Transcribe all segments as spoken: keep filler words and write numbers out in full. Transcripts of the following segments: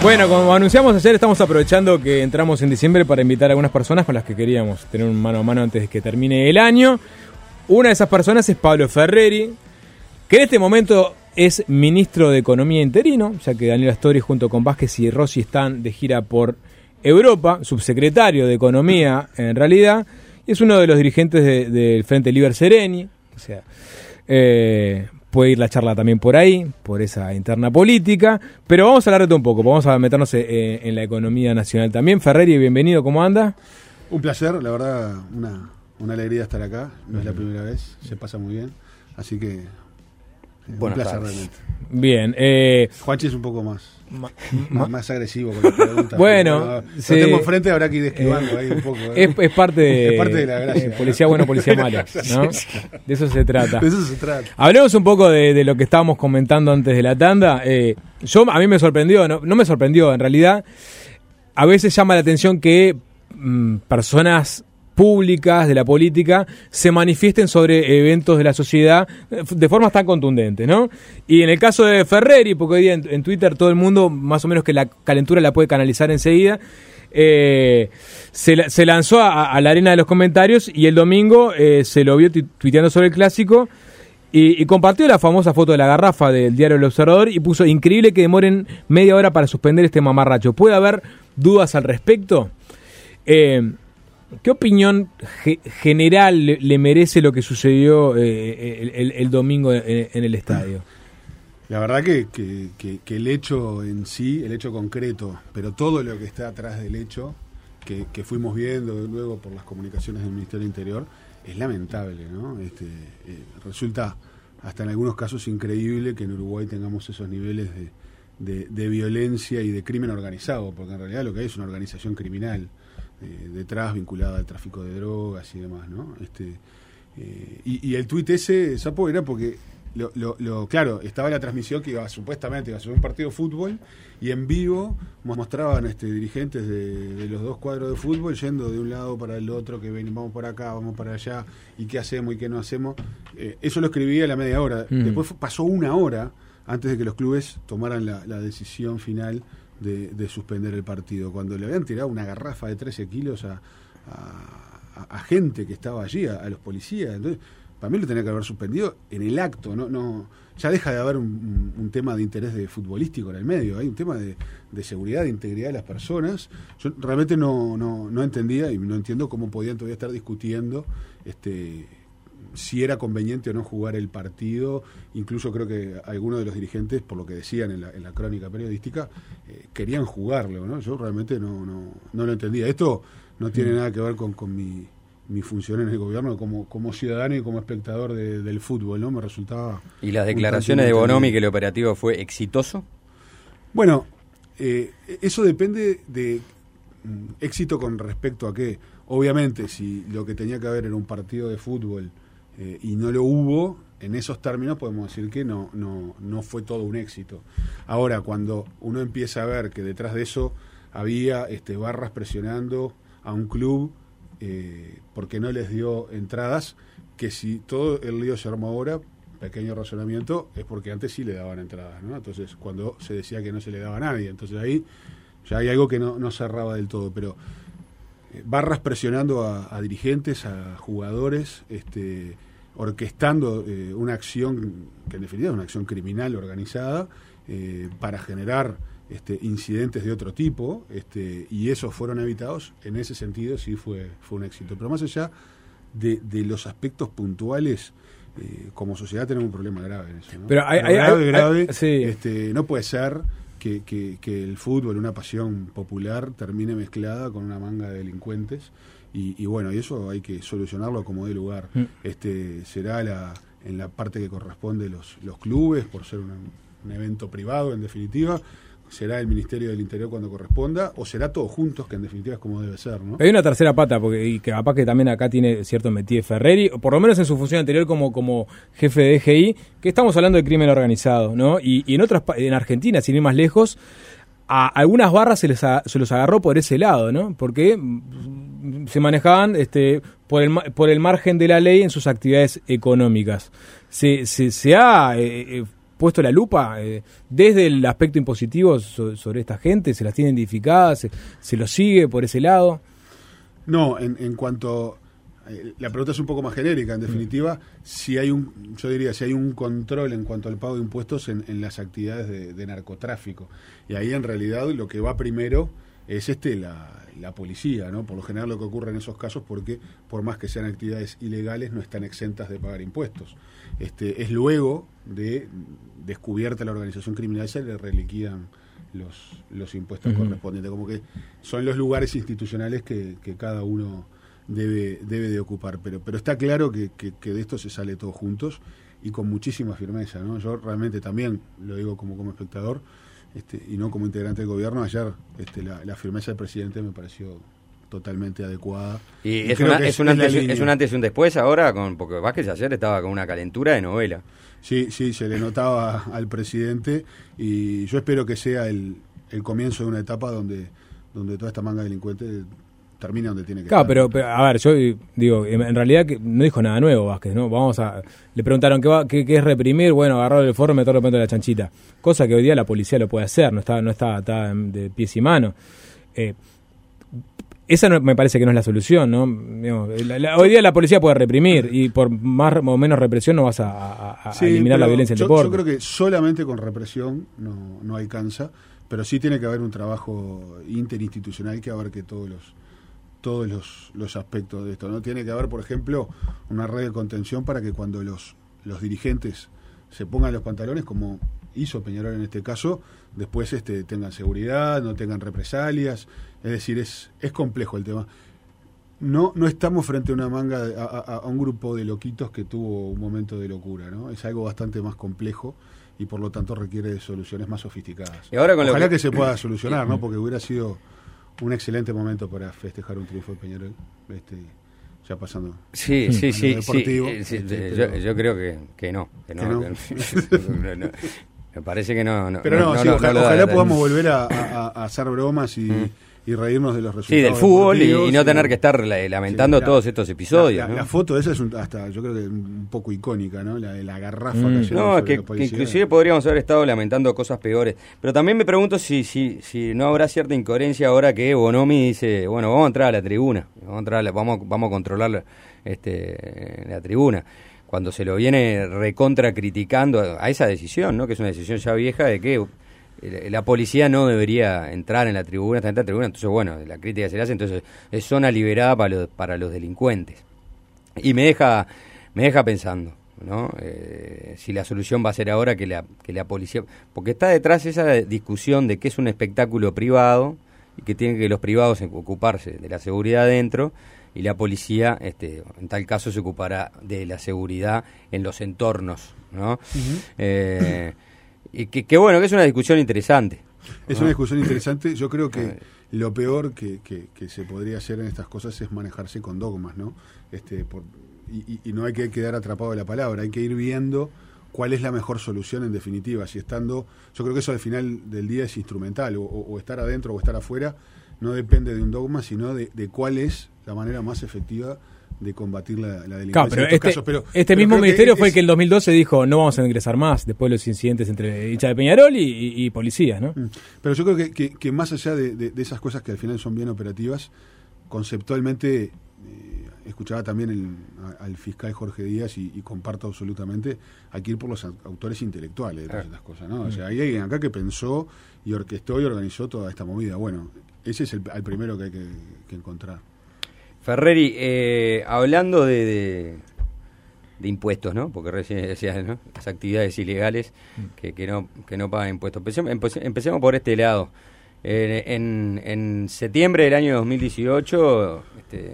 Bueno, como anunciamos ayer, estamos aprovechando que entramos en diciembre para invitar a algunas personas con las que queríamos tener un mano a mano antes de que termine el año. Una de esas personas es Pablo Ferreri, que en este momento es ministro de Economía interino, ya que Daniel Astori junto con Vázquez y Rossi están de gira por Europa, subsecretario de Economía en realidad, y es uno de los dirigentes del de Frente Liber Sereni, o sea... Eh, puede ir la charla también por ahí, por esa interna política, pero vamos a hablar de todo un poco, vamos a meternos en, en la economía nacional también. Ferreri, bienvenido, ¿cómo anda? Un placer, la verdad, una, una alegría estar acá, no es la primera vez, se pasa muy bien, así que eh, un placer tardes. Realmente. Bien. Eh, Juanchi es un poco más, ma, más, más agresivo con las preguntas. Bueno, no, sí, lo tengo enfrente, habrá que ir esquivando eh, ahí un poco. ¿eh? Es, es, parte de, es parte de la gracia. Eh, policía bueno, policía malo, ¿no? De eso se trata. De eso se trata. Hablemos un poco de, de lo que estábamos comentando antes de la tanda. Eh, yo, a mí me sorprendió, no, no me sorprendió, en realidad, a veces llama la atención que mmm, personas públicas de la política se manifiesten sobre eventos de la sociedad de formas tan contundentes, ¿no? Y en el caso de Ferreri, porque hoy día en, en Twitter todo el mundo más o menos que la calentura la puede canalizar enseguida, eh, se, se lanzó a, a la arena de los comentarios y el domingo eh, se lo vio tu, tuiteando sobre el clásico y, y compartió la famosa foto de la garrafa del diario El Observador y puso: increíble que demoren media hora para suspender este mamarracho. ¿Puede haber dudas al respecto? Eh, ¿Qué opinión ge- general le, le merece lo que sucedió eh, el, el, el domingo en, en el estadio? La verdad que, que, que, que el hecho en sí, el hecho concreto, pero todo lo que está atrás del hecho, que, que fuimos viendo luego por las comunicaciones del Ministerio del Interior, es lamentable, ¿no? Este, eh, resulta hasta en algunos casos increíble que en Uruguay tengamos esos niveles de, de, de violencia y de crimen organizado, porque en realidad lo que hay es una organización criminal Eh, detrás, vinculada al tráfico de drogas y demás, ¿no? Este, eh, y, y el tuit ese, Sapo, era porque, lo, lo, lo, claro, estaba la transmisión que iba supuestamente iba a ser un partido de fútbol y en vivo mostraban este, dirigentes de, de los dos cuadros de fútbol yendo de un lado para el otro, que ven, vamos por acá, vamos para allá, y qué hacemos y qué no hacemos. Eh, eso lo escribía a la media hora. Mm. Después fue, pasó una hora antes de que los clubes tomaran la, la decisión final De, de suspender el partido, cuando le habían tirado una garrafa de trece kilos a, a, a gente que estaba allí, a, a los policías. Entonces, para mí lo tenía que haber suspendido en el acto. No, no, ya deja de haber un, un, un tema de interés de futbolístico en el medio, hay un tema de, de seguridad, de integridad de las personas. Yo realmente no, no, no entendía y no entiendo cómo podían todavía estar discutiendo este si era conveniente o no jugar el partido. Incluso creo que algunos de los dirigentes, por lo que decían en la, en la crónica periodística, eh, querían jugarlo, ¿no? Yo realmente no, no, no lo entendía. Esto no tiene nada que ver con, con mi, mi función en el gobierno como, como ciudadano y como espectador de, del fútbol, ¿no? Me resultaba... ¿Y las declaraciones de Bonomi que el operativo fue exitoso? Bueno, eh, eso depende de mm, éxito con respecto a qué. Obviamente, si lo que tenía que haber era un partido de fútbol Eh, y no lo hubo, en esos términos podemos decir que no, no, no fue todo un éxito. Ahora, cuando uno empieza a ver que detrás de eso había este, barras presionando a un club eh, porque no les dio entradas, que si todo el lío se armó ahora, pequeño razonamiento, es porque antes sí le daban entradas, ¿no? Entonces, cuando se decía que no se le daba a nadie, entonces ahí ya hay algo que no, no cerraba del todo, pero barras presionando a, a dirigentes, a jugadores, este, orquestando eh, una acción que en definitiva es una acción criminal organizada eh, para generar este, incidentes de otro tipo, este, y esos fueron evitados. En ese sentido sí fue, fue un éxito. Pero más allá de, de los aspectos puntuales, eh, como sociedad tenemos un problema grave en eso, ¿no? Pero hay, hay, grave, hay, grave, hay, sí. este, no puede ser Que, que, que el fútbol, una pasión popular, termine mezclada con una manga de delincuentes y, y bueno, y eso hay que solucionarlo como dé lugar. Mm. Este será la en la parte que corresponde los, los clubes, por ser una, un evento privado en definitiva, será el Ministerio del Interior cuando corresponda, o será todos juntos, que en definitiva es como debe ser, ¿no? Hay una tercera pata, porque y que capaz que también acá tiene cierto métier Ferreri, o por lo menos en su función anterior como, como jefe de D G I, que estamos hablando de crimen organizado, ¿no? Y, y en otras en Argentina, sin ir más lejos, a algunas barras se les a, se los agarró por ese lado, ¿no? Porque se manejaban este por el por el margen de la ley en sus actividades económicas. Se, se, se ha... Eh, puesto la lupa eh, desde el aspecto impositivo so, sobre esta gente? ¿Se las tiene identificadas? ¿Se, se lo sigue por ese lado? No, en, en cuanto... Eh, la pregunta es un poco más genérica, en definitiva, mm. si hay un, yo diría, si hay un control en cuanto al pago de impuestos en, en las actividades de, de narcotráfico. Y ahí en realidad lo que va primero es este la, la policía, ¿no? Por lo general lo que ocurre en esos casos, porque por más que sean actividades ilegales, no están exentas de pagar impuestos. Este, es luego de descubierta la organización criminal, se le reliquidan los, los impuestos uh-huh. correspondientes. Como que son los lugares institucionales que, que cada uno debe, debe de ocupar. Pero, pero está claro que, que, que de esto se sale todos juntos y con muchísima firmeza, ¿no? Yo realmente también, lo digo como, como espectador, Este, y no como integrante del gobierno, ayer este, la, la firmeza del presidente me pareció totalmente adecuada. Y, y es, una, es, es, un antes, es un antes y un después ahora, con, porque Vázquez ayer estaba con una calentura de novela. Sí, sí, se le notaba al presidente y yo espero que sea el, el comienzo de una etapa donde, donde toda esta manga delincuente termina donde tiene que claro, estar. Pero, pero, a ver, yo digo, en realidad que no dijo nada nuevo Vázquez, ¿no? Vamos a... Le preguntaron qué, va, qué, qué es reprimir, bueno, agarrar el forro y meterlo dentro de la chanchita. Cosa que hoy día la policía lo puede hacer, no está, no está atada de pies y manos. Eh, esa no, me parece que no es la solución, ¿no? La, la, hoy día la policía puede reprimir y por más o menos represión no vas a, a, a sí, eliminar la violencia en el deporte. Yo creo que solamente con represión no, no alcanza, pero sí tiene que haber un trabajo interinstitucional que abarque todos los todos los, los aspectos de esto, ¿no? Tiene que haber, por ejemplo, una red de contención para que cuando los, los dirigentes se pongan los pantalones, como hizo Peñarol en este caso, después este, tengan seguridad, no tengan represalias. Es decir, es, es complejo el tema. No, no estamos frente a una manga, de, a, a, a un grupo de loquitos que tuvo un momento de locura, ¿no? Es algo bastante más complejo y por lo tanto requiere de soluciones más sofisticadas. Y ahora con Ojalá lo que... que se pueda solucionar, ¿no? Porque hubiera sido un excelente momento para festejar un triunfo de Peñarol, este, ya pasando. Sí, sí, sí, deportivo, sí, sí, este, yo, yo creo que, que no, que no, ¿Que no? Que no, no, me parece que no. no Pero no, no, sí, no, ojalá, no ojalá da, podamos volver a, a, a hacer bromas y, mm. y reírnos de los resultados. Sí, del fútbol y, y no y, tener que estar lamentando sí, la, todos estos episodios. La, la, ¿no? la foto esa es un, hasta, yo creo que un poco icónica, ¿no? La de la garrafa mm. cayendo No, sobre que, la policía. que inclusive podríamos haber estado lamentando cosas peores. Pero también me pregunto si, si, si no habrá cierta incoherencia ahora que Bonomi dice, bueno, vamos a entrar a la tribuna, vamos a, entrar a la, vamos, vamos a controlar este, la tribuna. Cuando se lo viene recontra criticando a esa decisión, ¿no? Que es una decisión ya vieja de que la policía no debería entrar en la tribuna, está en la tribuna, entonces bueno, la crítica se le hace, entonces es zona liberada para los, para los delincuentes. Y me deja, me deja pensando, ¿no? Eh, si la solución va a ser ahora que la, que la policía, porque está detrás esa discusión de que es un espectáculo privado y que tienen que los privados ocuparse de la seguridad dentro y la policía, este, en tal caso, se ocupará de la seguridad en los entornos, ¿no? Uh-huh. Eh, y que, que bueno, que es una discusión interesante. Es una discusión interesante. Yo creo que lo peor que, que, que se podría hacer en estas cosas es manejarse con dogmas, ¿no? Este, por, y, y no hay que quedar atrapado de la palabra, hay que ir viendo cuál es la mejor solución en definitiva. Si estando, yo creo que eso al final del día es instrumental, o, o estar adentro o estar afuera, no depende de un dogma, sino de, de cuál es la manera más efectiva de combatir la, la delincuencia. Claro, pero en este, casos, pero, este pero mismo ministerio que fue es, el que en el dos mil doce dijo no vamos a ingresar más después de los incidentes entre hinchas de Peñarol y, y, y policías, ¿no? Pero yo creo que, que, que más allá de, de, de esas cosas que al final son bien operativas, conceptualmente, eh, escuchaba también el, a, al fiscal Jorge Díaz y, y comparto absolutamente, hay que ir por los autores intelectuales de todas estas cosas, ¿no? O sea, hay alguien acá que pensó y orquestó y organizó toda esta movida. Bueno, ese es el, el primero que hay que, que encontrar. Ferreri, eh, hablando de, de, de impuestos, ¿no? Porque recién decías, ¿no? Las actividades ilegales que, que no que no pagan impuestos. Empecemos, empecemos por este lado. Eh, en, en septiembre del año dos mil dieciocho, este,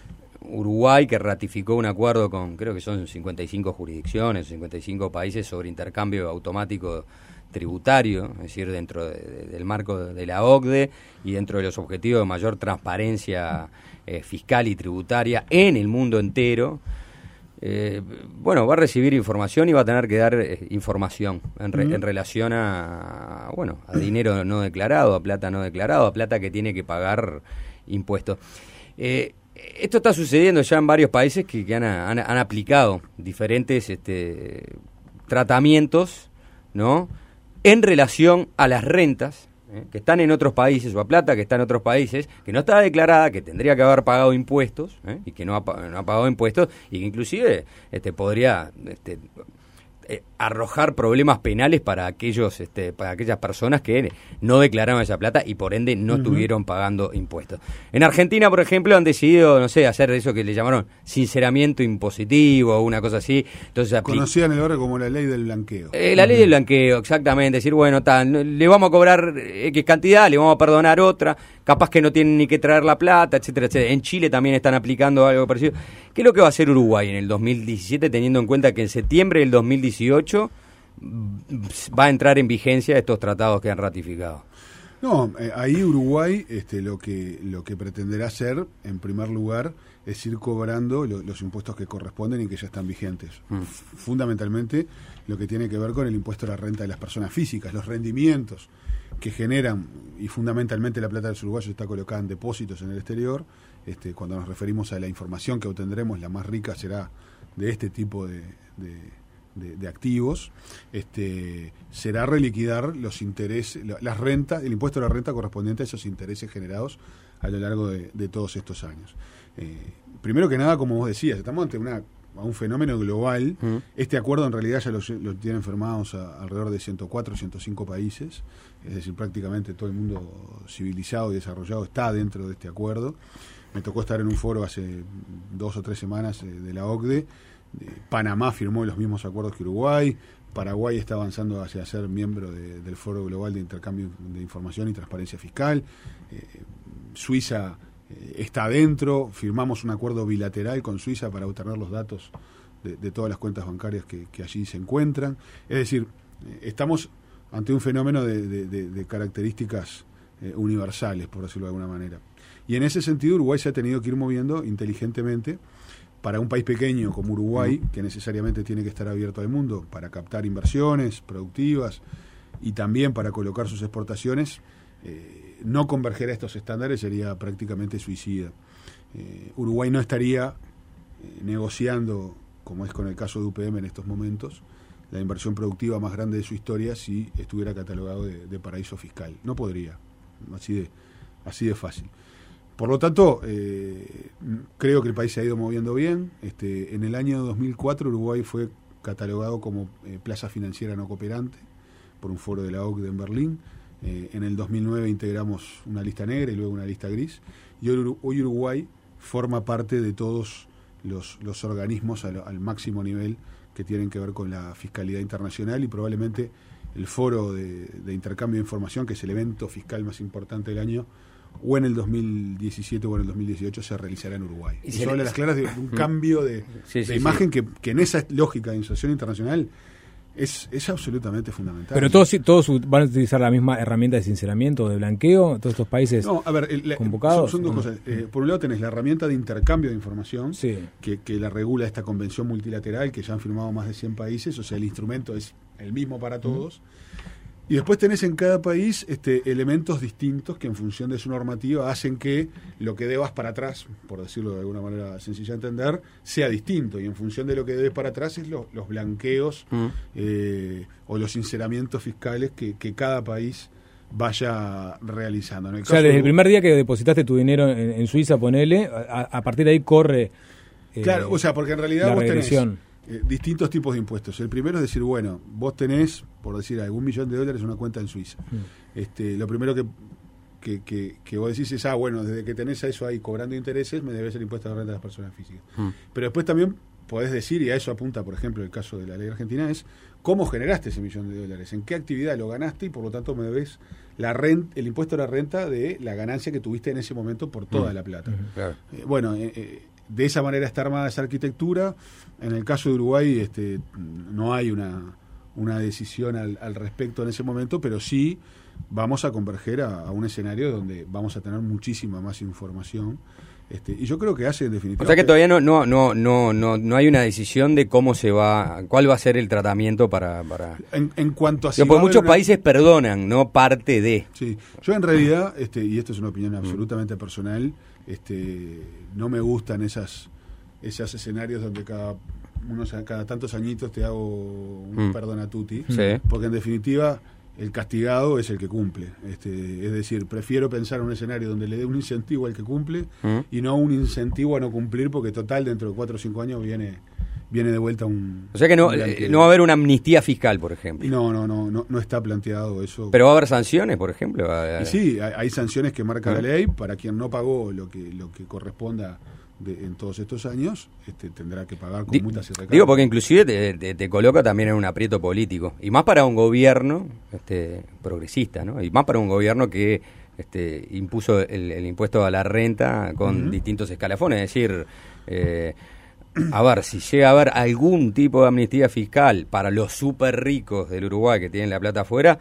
Uruguay, que ratificó un acuerdo con, creo que son cincuenta y cinco jurisdicciones, cincuenta y cinco países sobre intercambio automático tributario, es decir, dentro de, de, del marco de la O C D E y dentro de los objetivos de mayor transparencia eh, fiscal y tributaria en el mundo entero, eh, bueno, va a recibir información y va a tener que dar eh, información en, re, uh-huh. en relación a, bueno, a dinero no declarado, a plata no declarado, a plata que tiene que pagar impuestos. Eh, esto está sucediendo ya en varios países que, que han, han, han aplicado diferentes este, tratamientos ¿no? En relación a las rentas, ¿eh? que están en otros países, o a plata que está en otros países, que no está declarada, que tendría que haber pagado impuestos, ¿eh? y que no ha, no ha pagado impuestos, y que inclusive este, podría... Este, Eh, arrojar problemas penales para aquellos este, para aquellas personas que no declararon esa plata y por ende no uh-huh. estuvieron pagando impuestos. En Argentina, por ejemplo, han decidido, no sé, hacer eso que le llamaron sinceramiento impositivo o una cosa así. Entonces, conocida en el barrio como la ley del blanqueo. Eh, la uh-huh. ley del blanqueo, exactamente. Decir, bueno, tal, le vamos a cobrar X cantidad, le vamos a perdonar otra, capaz que no tienen ni que traer la plata, etcétera, etcétera. En Chile también están aplicando algo parecido. ¿Qué es lo que va a hacer Uruguay en el dos mil diecisiete, teniendo en cuenta que en septiembre del dos mil dieciocho va a entrar en vigencia estos tratados que han ratificado? No, eh, ahí Uruguay este, lo que lo que pretenderá hacer, en primer lugar, es ir cobrando lo, los impuestos que corresponden y que ya están vigentes. Mm. Fundamentalmente, lo que tiene que ver con el impuesto a la renta de las personas físicas, los rendimientos que generan, y fundamentalmente la plata de los uruguayos está colocada en depósitos en el exterior. Este, cuando nos referimos a la información que obtendremos, la más rica será de este tipo de, de, de, de activos, este, será reliquidar los intereses, las rentas, el impuesto a la renta correspondiente a esos intereses generados a lo largo de, de todos estos años. Eh, primero que nada, como vos decías, estamos ante una a un fenómeno global. Uh-huh. Este acuerdo en realidad ya lo, lo tienen firmados a, alrededor de ciento cuatro, ciento cinco países, es decir, prácticamente todo el mundo civilizado y desarrollado está dentro de este acuerdo. Me tocó estar en un foro hace dos o tres semanas eh, de la O C D E. Eh, Panamá firmó los mismos acuerdos que Uruguay. Paraguay está avanzando hacia ser miembro de, del Foro Global de Intercambio de Información y Transparencia Fiscal. Eh, Suiza eh, está adentro. Firmamos un acuerdo bilateral con Suiza para obtener los datos de, de todas las cuentas bancarias que, que allí se encuentran. Es decir, eh, estamos ante un fenómeno de, de, de, de características eh, universales, por decirlo de alguna manera. Y en ese sentido Uruguay se ha tenido que ir moviendo inteligentemente para un país pequeño como Uruguay, que necesariamente tiene que estar abierto al mundo para captar inversiones productivas y también para colocar sus exportaciones. Eh, no converger a estos estándares sería prácticamente suicida. Eh, Uruguay no estaría eh, negociando, como es con el caso de U P M en estos momentos, la inversión productiva más grande de su historia si estuviera catalogado de, de paraíso fiscal. No podría, así de, así de fácil. Por lo tanto, eh, creo que el país se ha ido moviendo bien. Este, en el año dos mil cuatro Uruguay fue catalogado como eh, plaza financiera no cooperante por un foro de la O C D E en Berlín. Eh, en el dos mil nueve integramos una lista negra y luego una lista gris. Y hoy, hoy Uruguay forma parte de todos los, los organismos al, al máximo nivel que tienen que ver con la fiscalidad internacional, y probablemente el foro de, de intercambio de información, que es el evento fiscal más importante del año, o en el dos mil diecisiete o en el dos mil dieciocho se realizará en Uruguay. Y eso habla a las claras de un cambio de, sí, sí, de imagen sí. que, que en esa lógica de inserción internacional es, es absolutamente fundamental. Pero todos, todos van a utilizar la misma herramienta de sinceramiento, de blanqueo, todos estos países no, a ver, el, convocados. Son, son dos cosas. Eh, por un lado tenés la herramienta de intercambio de información, sí. que, que la regula esta convención multilateral que ya han firmado más de cien países, o sea, el instrumento es el mismo para todos. Mm. Y después tenés en cada país este, elementos distintos que en función de su normativa hacen que lo que debas para atrás, por decirlo de alguna manera sencilla de entender, sea distinto. Y en función de lo que debes para atrás es lo, los blanqueos mm. eh, o los sinceramientos fiscales que, que cada país vaya realizando. En el o sea, desde de... el primer día que depositaste tu dinero en, en Suiza, ponele, a, a partir de ahí corre eh, claro, o sea, porque en realidad vos tenés Eh, distintos tipos de impuestos. El primero es decir, bueno, vos tenés, por decir, algún millón de dólares en una cuenta en Suiza. Mm. Este, lo primero que, que, que, que vos decís es, ah, bueno, desde que tenés a eso ahí cobrando intereses, me debes el impuesto de renta de las personas físicas. Mm. Pero después también podés decir, y a eso apunta, por ejemplo, el caso de la ley argentina, es cómo generaste ese millón de dólares, en qué actividad lo ganaste, y por lo tanto me debes la renta, el impuesto a la renta de la ganancia que tuviste en ese momento por toda mm. la plata. Mm. Claro. Eh, bueno, eh, eh, de esa manera está armada esa arquitectura. En el caso de Uruguay este, no hay una, una decisión al, al respecto en ese momento, pero sí vamos a converger a, a un escenario donde vamos a tener muchísima más información. Este, y yo creo que hace en definitiva... O sea que todavía no no no no no no hay una decisión de cómo se va, cuál va a ser el tratamiento para... para... En, en cuanto a... Si porque muchos una... países perdonan, no parte de... Sí, yo en realidad, este, y esto es una opinión absolutamente personal, este, no me gustan esas, esos escenarios donde cada unos cada tantos añitos te hago un Mm. perdona tutti, Sí. porque en definitiva el castigado es el que cumple. Este, es decir, prefiero pensar en un escenario donde le dé un incentivo al que cumple Mm. y no un incentivo a no cumplir, porque total dentro de cuatro o cinco años viene viene de vuelta un... O sea que no, un eh, blanqueo. no va a haber una amnistía fiscal, por ejemplo. Y no, no, no, no, no está planteado eso. Pero va a haber sanciones, por ejemplo. Y sí, hay, hay sanciones que marca Ah. la ley. Para quien no pagó lo que lo que corresponda de, en todos estos años, este, tendrá que pagar con Di- multas y recargos. Digo porque inclusive te, te- te coloca también en un aprieto político. Y más para un gobierno este, progresista, ¿no? Y más para un gobierno que este, impuso el, el impuesto a la renta con Ujú. distintos escalafones. Es decir, eh, a ver, si llega a haber algún tipo de amnistía fiscal para los súper ricos del Uruguay que tienen la plata afuera...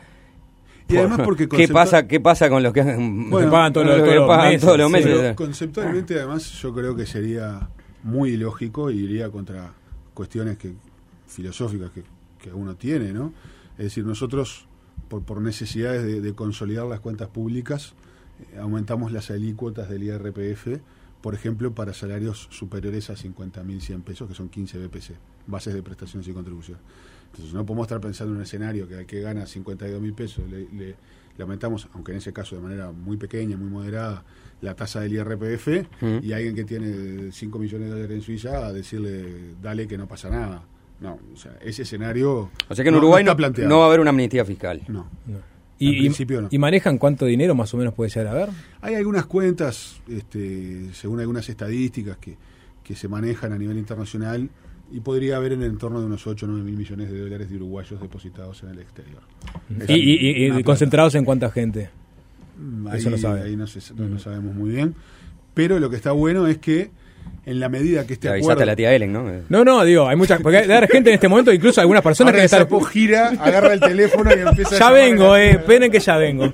Y además porque ¿Qué conceptua- pasa, ¿Qué pasa con los que, Bueno, que pagan todos los los, que todos los pagan meses? todos los Sí. meses? Pero conceptualmente, además, yo creo que sería muy ilógico y iría contra cuestiones que filosóficas que, que uno tiene, ¿no? Es decir, nosotros, por, por necesidades de, de consolidar las cuentas públicas, eh, aumentamos las alícuotas del I R P F, por ejemplo, para salarios superiores a cincuenta mil cien pesos, que son quince B P C, bases de prestaciones y contribuciones. Entonces, no podemos estar pensando en un escenario que al que gana cincuenta y dos mil pesos le, le, le aumentamos, aunque en ese caso de manera muy pequeña, muy moderada, la tasa del I R P F, Mm. y alguien que tiene cinco millones de dólares en Suiza a decirle, dale que no pasa nada. No, o sea, ese escenario O sea que en no- Uruguay no no, está planteado. no va a haber una amnistía fiscal. No. No. Al Y, y- principio no. ¿Y manejan cuánto dinero más o menos puede llegar a ver? Hay algunas cuentas, este, según algunas estadísticas que, que se manejan a nivel internacional, y podría haber en el entorno de unos ocho o nueve mil millones de dólares de uruguayos depositados en el exterior. ¿Y, y- y- y Una concentrados en cuánta gente? plata. eso no sabe. Ahí no, sé- no- no sabemos muy bien. Pero lo que está bueno es que, en la medida que este Te avisaste acuerdo... a la tía Ellen, ¿no? No, no, digo, hay mucha porque hay gente en este momento, incluso algunas personas Ahora que el están... sapo gira, agarra el teléfono y empieza a Ya llamar a vengo, la eh, tía. esperen que ya vengo.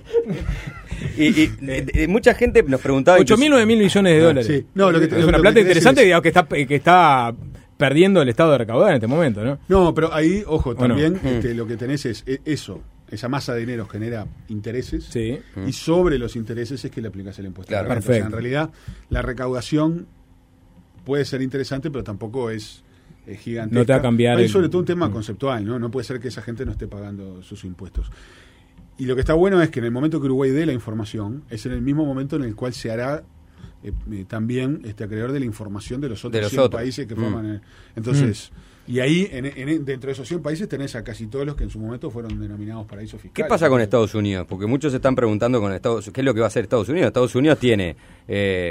Y, y, eh, eh, mucha gente nos preguntaba... ocho mil, nueve mil millones de Ah, dólares. sí. No, lo que- es lo- una lo plata que querés interesante decir digamos, que está que está perdiendo el estado de recaudar en este momento, ¿no? No, pero ahí, ojo, no? también Mm. este, lo que tenés es e- eso, esa masa de dinero genera intereses, Sí. y sobre los intereses es que le aplicas el impuesto. a la Claro. renta. O sea, Perfecto. en realidad, la recaudación puede ser interesante, pero tampoco es eh, gigantesca. No te va a cambiar Hay el- sobre todo un tema Mm. conceptual, ¿no? No puede ser que esa gente no esté pagando sus impuestos. Y lo que está bueno es que en el momento que Uruguay dé la información, es en el mismo momento en el cual se hará eh, eh, también este acreedor de la información de los otros De los cien otros. países que Mm. forman el- entonces y ahí en, en- dentro de esos cien países tenés a casi todos los que en su momento fueron denominados paraísos ¿Qué fiscales. pasa con Estados Unidos? Porque muchos se están preguntando con Estados qué es lo que va a hacer Estados Unidos. Estados Unidos tiene... eh,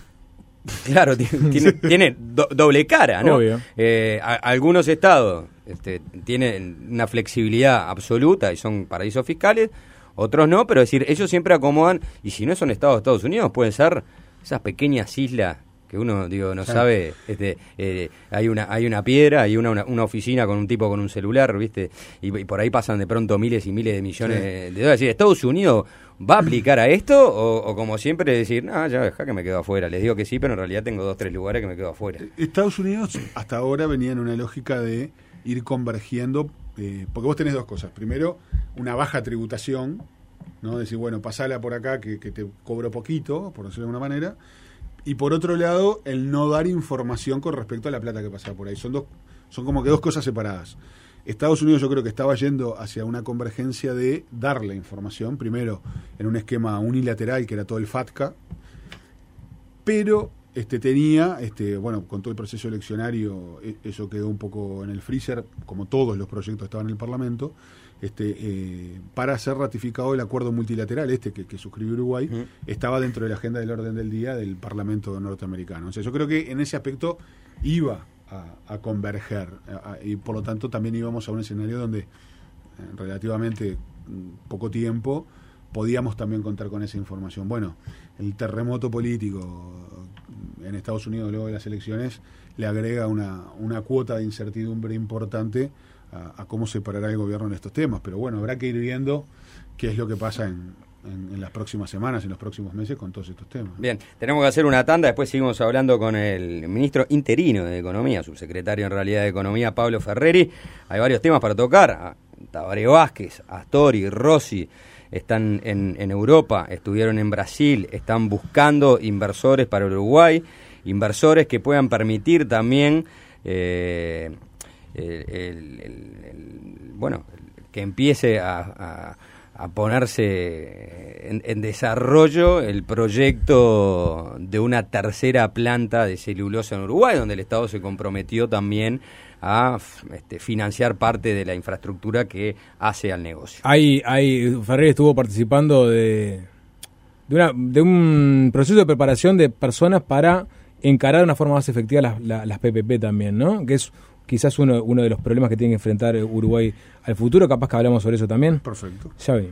claro, tiene, tiene, tiene do- doble cara, ¿no? Obvio. Eh, a- algunos estados este, tienen una flexibilidad absoluta y son paraísos fiscales, otros no, pero es decir, ellos siempre acomodan, y si no son estados de Estados Unidos, pueden ser esas pequeñas islas que uno digo no Claro. sabe, este eh, hay una hay una piedra, hay una, una, una oficina con un tipo con un celular, ¿viste? Y, y por ahí pasan de pronto miles y miles de millones Sí. de, de dólares. Es decir, ¿Estados Unidos va a aplicar a esto? O, o como siempre decir, no, ya deja que me quedo afuera. Les digo que sí, pero en realidad tengo dos, tres lugares que me quedo afuera. Estados Unidos hasta ahora venía en una lógica de ir convergiendo, eh, porque vos tenés dos cosas. Primero, una baja tributación, ¿no? Decir, bueno, pasala por acá que, que te cobro poquito, por decirlo de alguna manera. Y por otro lado, el no dar información con respecto a la plata que pasaba por ahí. Son dos, son como que dos cosas separadas. Estados Unidos yo creo que estaba yendo hacia una convergencia de darle información, primero en un esquema unilateral que era todo el FATCA, pero este tenía, este bueno, con todo el proceso eleccionario, e- eso quedó un poco en el freezer, como todos los proyectos estaban en el Parlamento, este eh, para ser ratificado el acuerdo multilateral este que, que suscribió Uruguay, Ujú. estaba dentro de la agenda del orden del día del Parlamento norteamericano. O sea, yo creo que en ese aspecto iba a, a converger, a- a- y por lo tanto también íbamos a un escenario donde en relativamente mm, poco tiempo podíamos también contar con esa información. Bueno, el terremoto político en Estados Unidos luego de las elecciones le agrega una, una cuota de incertidumbre importante a, a cómo se parará el gobierno en estos temas. Pero bueno, habrá que ir viendo qué es lo que pasa en, en, en las próximas semanas, en los próximos meses con todos estos temas. Bien, tenemos que hacer una tanda, después seguimos hablando con el ministro interino de Economía, subsecretario en realidad de Economía, Pablo Ferreri. Hay varios temas para tocar. Tabaré Vázquez, Astori, Rossi están en, en Europa, estuvieron en Brasil, están buscando inversores para Uruguay, inversores que puedan permitir también eh, el, el, el, el, bueno, que empiece a, a, a ponerse en, en desarrollo el proyecto de una tercera planta de celulosa en Uruguay, donde el Estado se comprometió también a este, financiar parte de la infraestructura que hace al negocio. Hay, hay, Ferrer estuvo participando de, de, una, de un proceso de preparación de personas para encarar de una forma más efectiva las, las, las P P P también, ¿no? Que es quizás uno, uno de los problemas que tiene que enfrentar Uruguay al futuro. Capaz que hablamos sobre eso también. Perfecto. Ya venimos.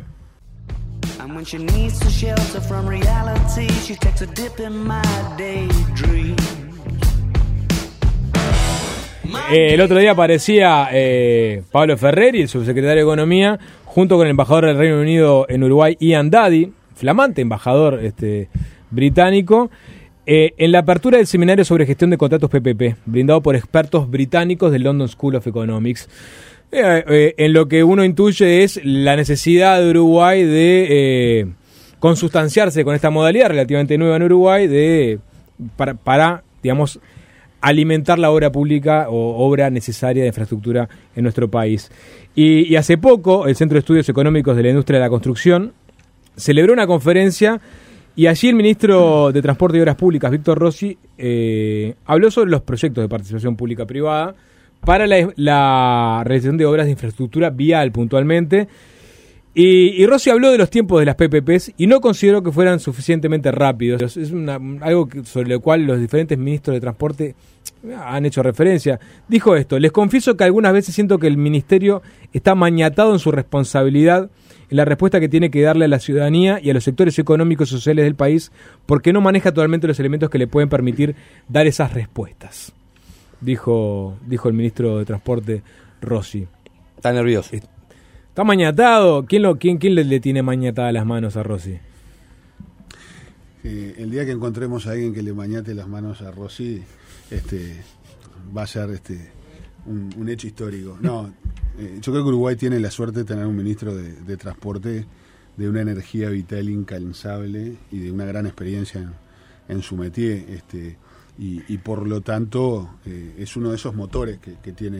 Eh, el otro día aparecía eh, Pablo Ferreri, el subsecretario de Economía, junto con el embajador del Reino Unido en Uruguay, Ian Daddy, flamante embajador este, británico, eh, en la apertura del seminario sobre gestión de contratos P P P, brindado por expertos británicos del London School of Economics. Eh, eh, en lo que uno intuye es la necesidad de Uruguay de eh, consustanciarse con esta modalidad relativamente nueva en Uruguay de para, para digamos, alimentar la obra pública o obra necesaria de infraestructura en nuestro país. Y, y hace poco el Centro de Estudios Económicos de la Industria de la Construcción celebró una conferencia y allí el ministro de Transporte y Obras Públicas, Víctor Rossi, eh, habló sobre los proyectos de participación pública-privada para la, la realización de obras de infraestructura vial puntualmente. Y, y Rossi habló de los tiempos de las P P Pes y no consideró que fueran suficientemente rápidos. Es una, algo que, sobre lo cual los diferentes ministros de Transporte han hecho referencia. Dijo esto: les confieso que algunas veces siento que el ministerio está maniatado en su responsabilidad en la respuesta que tiene que darle a la ciudadanía y a los sectores económicos y sociales del país, porque no maneja totalmente los elementos que le pueden permitir dar esas respuestas. Dijo, dijo el ministro de Transporte Rossi. Está nervioso. Está mañatado. ¿Quién, lo, quién, quién le, le tiene mañatadas las manos a Rossi? Eh, el día que encontremos a alguien que le mañate las manos a Rossi, este, va a ser este, un, un hecho histórico. No, eh, yo creo que Uruguay tiene la suerte de tener un ministro de, de Transporte de una energía vital incansable y de una gran experiencia en, en su métier. Este, y, y por lo tanto eh, es uno de esos motores que, que tiene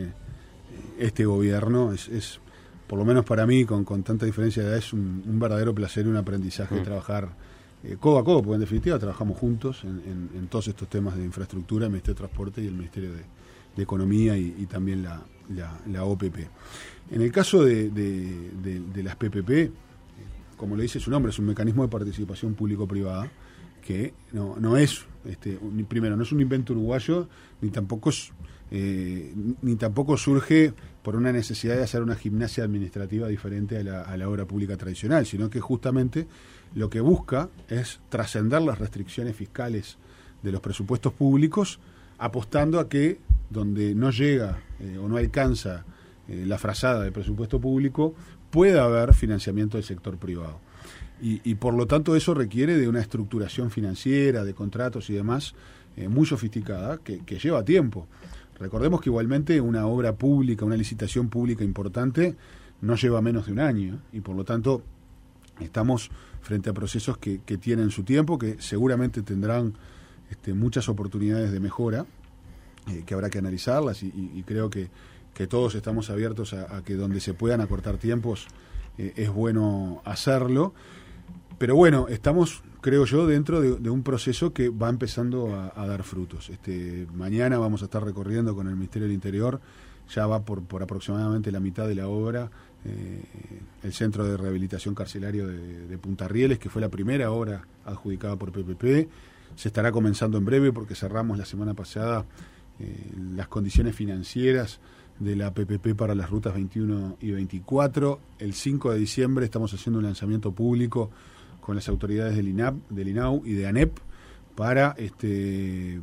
este gobierno. Es, es por lo menos para mí, con, con tanta diferencia de edad, es un, un verdadero placer y un aprendizaje mm. trabajar eh, codo a codo, porque en definitiva trabajamos juntos en, en, en todos estos temas de infraestructura, el Ministerio de Transporte y el Ministerio de, de Economía y, y también la, la, la O P P. En el caso de, de, de, de las P P P, como le dice su nombre, es un mecanismo de participación público-privada que no, no es, este, un, primero, no es un invento uruguayo, ni tampoco es, eh, ni tampoco surge por una necesidad de hacer una gimnasia administrativa diferente a la, a la obra pública tradicional, sino que justamente lo que busca es trascender las restricciones fiscales de los presupuestos públicos, apostando a que donde no llega eh, o no alcanza eh, la frazada del presupuesto público, pueda haber financiamiento del sector privado. Y, y por lo tanto eso requiere de una estructuración financiera, de contratos y demás, eh, muy sofisticada, que, que lleva tiempo. Recordemos que igualmente una obra pública, una licitación pública importante, no lleva menos de un año, y por lo tanto estamos frente a procesos que, que tienen su tiempo, que seguramente tendrán este, muchas oportunidades de mejora, eh, que habrá que analizarlas, y, y, y creo que, que todos estamos abiertos a, a que donde se puedan acortar tiempos eh, es bueno hacerlo. Pero bueno, estamos, creo yo, dentro de, de un proceso que va empezando a, a dar frutos. Este, mañana vamos a estar recorriendo con el Ministerio del Interior, ya va por, por aproximadamente la mitad de la obra, eh, el Centro de Rehabilitación Carcelario de, de Punta Rieles, que fue la primera obra adjudicada por P P P. Se estará comenzando en breve porque cerramos la semana pasada eh, las condiciones financieras de la P P P para las rutas veintiuno y veinticuatro. El cinco de diciembre estamos haciendo un lanzamiento público con las autoridades del I N A P, del I N A U y de ANEP para este,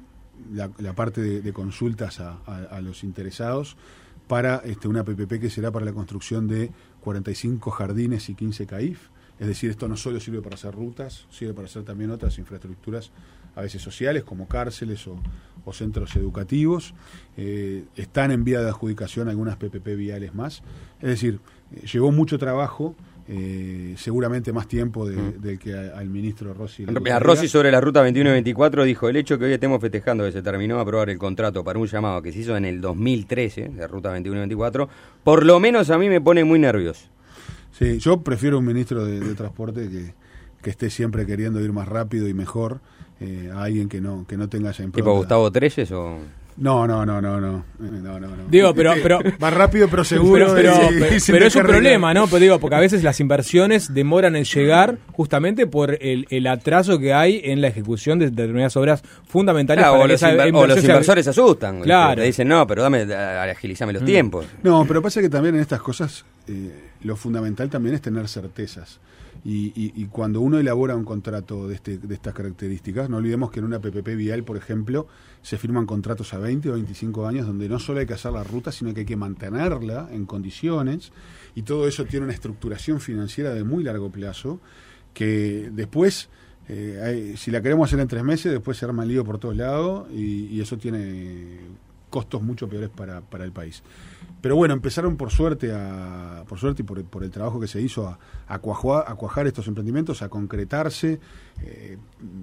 la, la parte de, de consultas a, a, a los interesados para este, una P P P que será para la construcción de cuarenta y cinco jardines y quince C A I F. Es decir, esto no solo sirve para hacer rutas, sirve para hacer también otras infraestructuras, a veces sociales, como cárceles o, o centros educativos. Eh, están en vía de adjudicación algunas P P P viales más. Es decir, eh, llevó mucho trabajo eh, seguramente más tiempo de, mm. del que a, al ministro Rossi. A Rossi sobre la ruta veintiuno y veinticuatro dijo: el hecho que hoy estemos festejando que se terminó de aprobar el contrato para un llamado que se hizo en el dos mil trece, de ruta veintiuno y veinticuatro, por lo menos a mí me pone muy nervioso. Sí, yo prefiero un ministro de, de transporte que, que esté siempre queriendo ir más rápido y mejor, eh, a alguien que no, que no tenga esa impronta. ¿Tipo Gustavo Trelles o...? No, no, no, no, no, no, no, no. Digo, pero, pero más rápido, pero seguro. Pero, pero, y, pero, y pero es un problema, ¿no? Pero digo, porque a veces las inversiones demoran en llegar justamente por el, el atraso que hay en la ejecución de determinadas obras fundamentales. Claro, para o, que los esa inver- o los inversores se asustan. Claro. Te dicen, no, pero dame, agilízame los mm. tiempos. No, pero pasa que también en estas cosas eh, lo fundamental también es tener certezas. Y, y, y cuando uno elabora un contrato de, este, de estas características, no olvidemos que en una P P P vial, por ejemplo, se firman contratos a veinte o veinticinco años donde no solo hay que hacer la ruta, sino que hay que mantenerla en condiciones, y todo eso tiene una estructuración financiera de muy largo plazo, que después, eh, hay, si la queremos hacer en tres meses, después se arma el lío por todos lados, y, y eso tiene costos mucho peores para, para el país. Pero bueno, empezaron por suerte a, por suerte y por, por el trabajo que se hizo a, a, cuajar, a cuajar estos emprendimientos, a concretarse. Eh,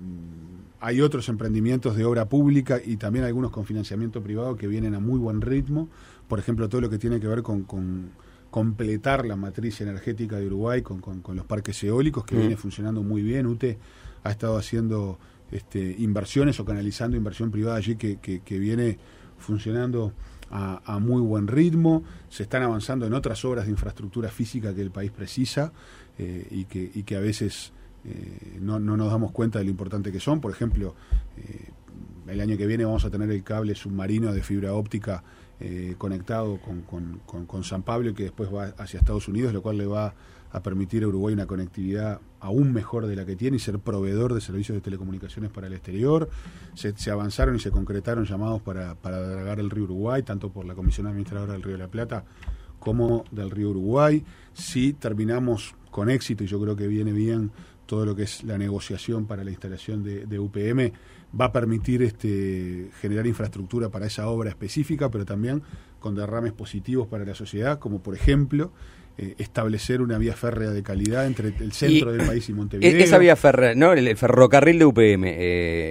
hay otros emprendimientos de obra pública y también algunos con financiamiento privado que vienen a muy buen ritmo. Por ejemplo, todo lo que tiene que ver con, con completar la matriz energética de Uruguay con, con, con los parques eólicos, que mm. viene funcionando muy bien. U T E ha estado haciendo este, inversiones o canalizando inversión privada allí que, que, que viene funcionando A, a muy buen ritmo. Se están avanzando en otras obras de infraestructura física que el país precisa, eh, y, que, y que a veces eh, no, no nos damos cuenta de lo importante que son. Por ejemplo, eh, el año que viene vamos a tener el cable submarino de fibra óptica eh, conectado con, con, con, con San Pablo, que después va hacia Estados Unidos, lo cual le va a permitir a Uruguay una conectividad aún mejor de la que tiene y ser proveedor de servicios de telecomunicaciones para el exterior. Se, se avanzaron y se concretaron llamados para, para dragar el río Uruguay, tanto por la Comisión Administradora del Río de la Plata como del río Uruguay. Si terminamos con éxito, y yo creo que viene bien todo lo que es la negociación para la instalación de, de U P M, va a permitir este, generar infraestructura para esa obra específica, pero también con derrames positivos para la sociedad, como por ejemplo eh, establecer una vía férrea de calidad entre el centro y del país y Montevideo. Esa vía férrea, ¿no? El ferrocarril de U P M,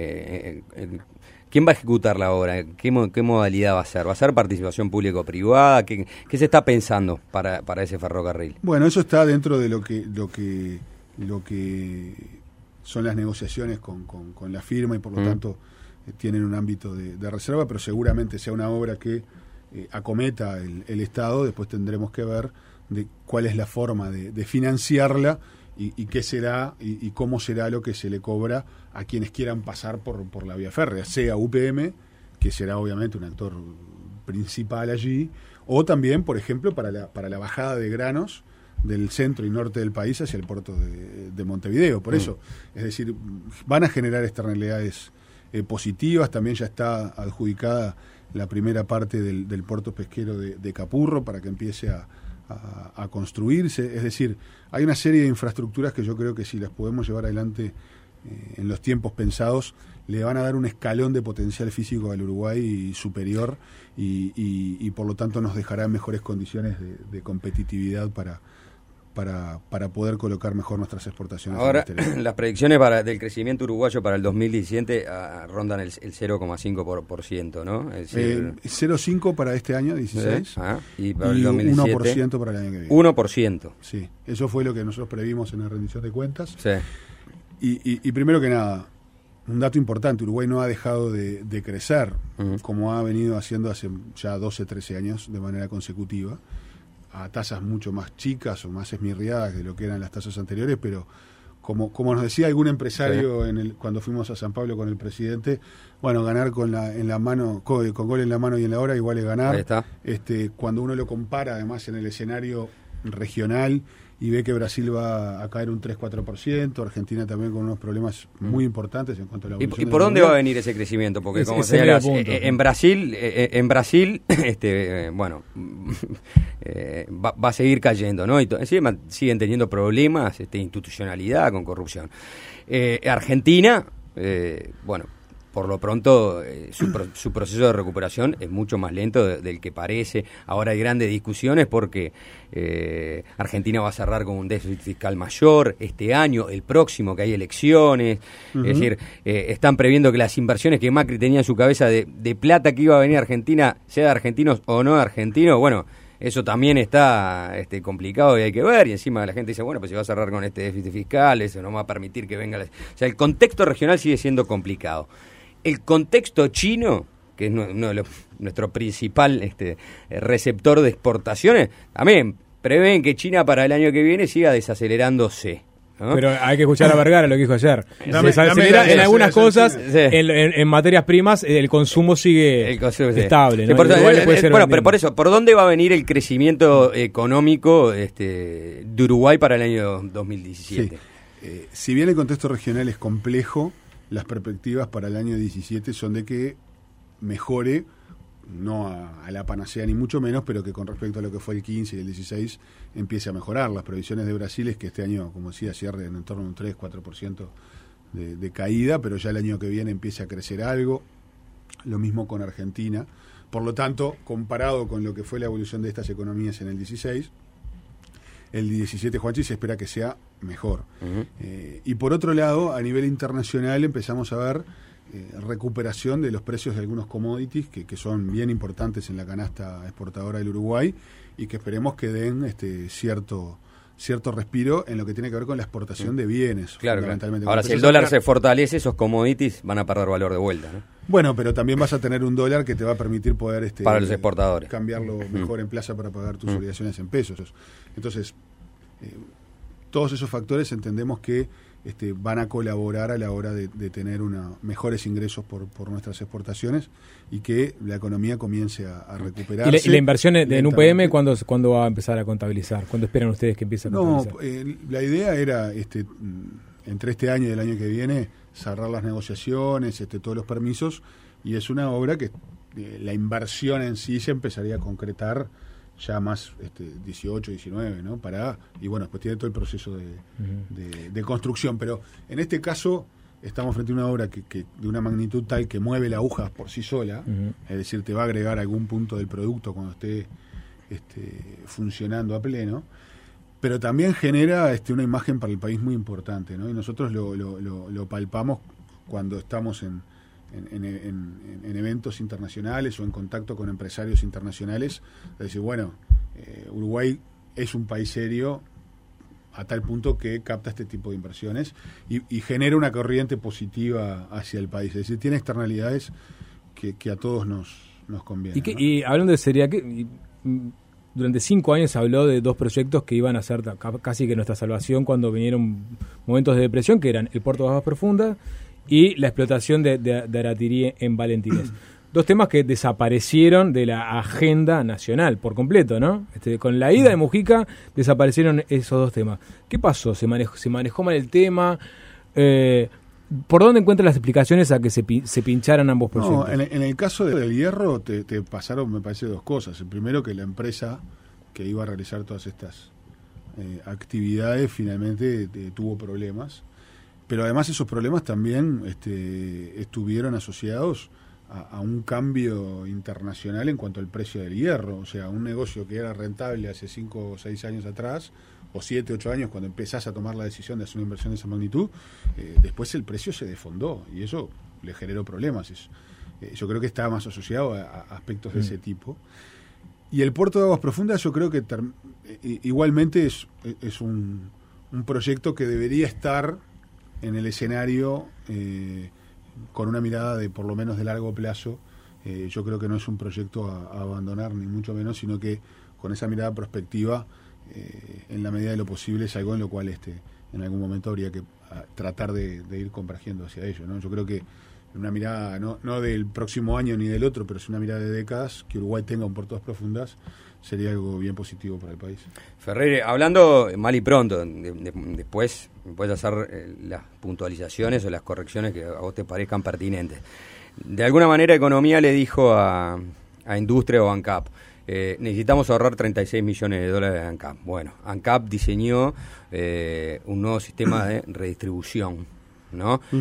eh, eh, ¿quién va a ejecutar la obra? ¿Qué, qué modalidad va a ser? ¿Va a ser participación público-privada? ¿Qué, qué se está pensando para, para ese ferrocarril? Bueno, eso está dentro de lo que lo que lo que son las negociaciones con, con, con la firma, y por lo mm. tanto eh, tienen un ámbito de, de reserva, pero seguramente sea una obra que eh, acometa el, el Estado. Después tendremos que ver de cuál es la forma de, de financiarla y, y qué será y, y cómo será lo que se le cobra a quienes quieran pasar por, por la vía férrea, sea U P M, que será obviamente un actor principal allí, o también, por ejemplo, para la, para la bajada de granos del centro y norte del país hacia el puerto de, de Montevideo. Por mm. eso, es decir, van a generar externalidades eh, positivas. También ya está adjudicada la primera parte del, del puerto pesquero de, de Capurro para que empiece a, a, a construirse. Es decir, hay una serie de infraestructuras que yo creo que si las podemos llevar adelante eh, en los tiempos pensados, le van a dar un escalón de potencial físico al Uruguay superior, y, y, y por lo tanto nos dejará en mejores condiciones de, de competitividad para Para, para poder colocar mejor nuestras exportaciones. Ahora, las predicciones para, del crecimiento uruguayo para el dos mil diecisiete uh, rondan el, el cero coma cinco por ciento, ¿no? Es decir, eh, cero coma cinco para este año, dieciséis, ¿sí? ah, y para el dos mil diecisiete, uno por ciento para el año que viene. uno por ciento. Sí, eso fue lo que nosotros previmos en la rendición de cuentas. Sí. Y, y, y primero que nada, un dato importante, Uruguay no ha dejado de, de crecer, uh-huh. como ha venido haciendo hace ya doce, trece años de manera consecutiva, a tasas mucho más chicas o más esmirriadas de lo que eran las tasas anteriores, pero como como nos decía algún empresario sí. en el cuando fuimos a San Pablo con el presidente, bueno, ganar con la en la mano con, con gol en la mano y en la hora igual es ganar. Ahí está. Este, cuando uno lo compara además en el escenario regional y ve que Brasil va a caer un tres cuatro por ciento, Argentina también con unos problemas muy importantes en cuanto a la evolución. ¿Y, y por dónde va a venir ese crecimiento? Porque es, como señalas, eh, en Brasil, eh, en Brasil, este, eh, bueno, eh, va, va a seguir cayendo, ¿no? Y to- siguen, siguen teniendo problemas, este, institucionalidad con corrupción. Eh, Argentina, eh, bueno, por lo pronto eh, su, pro, su proceso de recuperación es mucho más lento de, del que parece. Ahora hay grandes discusiones porque eh, Argentina va a cerrar con un déficit fiscal mayor este año, el próximo que hay elecciones. Uh-huh. Es decir, eh, están previendo que las inversiones que Macri tenía en su cabeza de, de plata que iba a venir a Argentina, sea de argentinos o no de argentinos, bueno, eso también está este, complicado y hay que ver, y encima la gente dice, bueno, pues si va a cerrar con este déficit fiscal, eso no va a permitir que venga... La... O sea, el contexto regional sigue siendo complicado. El contexto chino, que es uno de los, nuestro principal este, receptor de exportaciones, también prevén que China para el año que viene siga desacelerándose, ¿no? Pero hay que escuchar a Vergara lo que dijo ayer. Dame, se desacelera dame, en algunas sí, cosas, sí. En, en, en materias primas el consumo sigue el consumo, sí. estable, ¿no? Sí, por, Igual eh, puede ser bueno, vendible. pero por eso, ¿por dónde va a venir el crecimiento económico este, de Uruguay para el año dos mil diecisiete? Sí. Eh, si bien el contexto regional es complejo, las perspectivas para el año diecisiete son de que mejore, no a, a la panacea ni mucho menos, pero que con respecto a lo que fue el quince y el dieciséis empiece a mejorar. Las previsiones de Brasil es que este año, como decía, cierre en torno a un tres cuatro por ciento de, de caída, pero ya el año que viene empiece a crecer algo. Lo mismo con Argentina. Por lo tanto, comparado con lo que fue la evolución de estas economías en el dieciséis, el diecisiete, Juanchi, se espera que sea mejor. Uh-huh. Eh, y por otro lado, a nivel internacional empezamos a ver eh, recuperación de los precios de algunos commodities que, que son bien importantes en la canasta exportadora del Uruguay y que esperemos que den este cierto cierto respiro en lo que tiene que ver con la exportación de bienes. Claro, fundamentalmente. claro. Ahora, si el dólar a... se fortalece, esos commodities van a perder valor de vuelta, ¿no? Bueno, pero también vas a tener un dólar que te va a permitir poder este, para los exportadores cambiarlo mejor mm. en plaza para pagar tus mm. obligaciones en pesos. Entonces, eh, todos esos factores entendemos que este, van a colaborar a la hora de, de tener una, mejores ingresos por, por nuestras exportaciones y que la economía comience a, a recuperarse. ¿Y la, y la inversión en U P M cuándo, cuándo va a empezar a contabilizar? ¿Cuándo esperan ustedes que empiece a contabilizar? No, eh, la idea era, este, entre este año y el año que viene, cerrar las negociaciones, este, todos los permisos, y es una obra que eh, la inversión en sí se empezaría a concretar ya más este, dieciocho, diecinueve, ¿no? Para, y bueno, después tiene todo el proceso de, uh-huh. de, de construcción, pero en este caso estamos frente a una obra que, que de una magnitud tal que mueve la aguja por sí sola, uh-huh. es decir, te va a agregar algún punto del producto cuando esté este, funcionando a pleno, pero también genera este, una imagen para el país muy importante, ¿no? Y nosotros lo, lo, lo, lo palpamos cuando estamos en En, en, en, en eventos internacionales o en contacto con empresarios internacionales, es decir, bueno, eh, Uruguay es un país serio a tal punto que capta este tipo de inversiones y, y genera una corriente positiva hacia el país, es decir, tiene externalidades que, que a todos nos, nos convienen. Y, que, ¿no? y hablando de seriedad, que durante cinco años se habló de dos proyectos que iban a ser casi que nuestra salvación cuando vinieron momentos de depresión, que eran el Puerto de Aguas Profundas y la explotación de, de, de Aratirí en Valentines. Dos temas que desaparecieron de la agenda nacional por completo, ¿no? Este, con la ida de Mujica desaparecieron esos dos temas. ¿Qué pasó? ¿Se manejó, se manejó mal el tema? Eh, ¿Por dónde encuentran las explicaciones a que se, se pincharan ambos proyectos? No, en, en el caso del hierro te, te pasaron, me parece, dos cosas. El primero, que la empresa que iba a realizar todas estas eh, actividades finalmente eh, tuvo problemas. Pero además esos problemas también este, estuvieron asociados a, a un cambio internacional en cuanto al precio del hierro. O sea, un negocio que era rentable hace cinco o seis años atrás, o siete, ocho años, cuando empezás a tomar la decisión de hacer una inversión de esa magnitud, eh, después el precio se desfondó y eso le generó problemas. Es, eh, yo creo que está más asociado a, a aspectos de mm. ese tipo. Y el Puerto de Aguas Profundas yo creo que ter, eh, igualmente es, es un, un proyecto que debería estar en el escenario eh, con una mirada de por lo menos de largo plazo. Eh, yo creo que no es un proyecto a, a abandonar ni mucho menos, sino que con esa mirada prospectiva eh, en la medida de lo posible es algo en lo cual este en algún momento habría que a, tratar de, de ir convergiendo hacia ello, ¿no? Yo creo que una mirada no, no del próximo año ni del otro, pero es una mirada de décadas, que Uruguay tenga un Puerto de Aguas Profundas sería algo bien positivo para el país. Ferreira, hablando mal y pronto, de, de, después puedes hacer eh, las puntualizaciones o las correcciones que a vos te parezcan pertinentes. De alguna manera Economía le dijo a, a Industria o ANCAP, eh, necesitamos ahorrar treinta y seis millones de dólares de ANCAP. Bueno, ANCAP diseñó eh, un nuevo sistema de redistribución, ¿no? Uh-huh.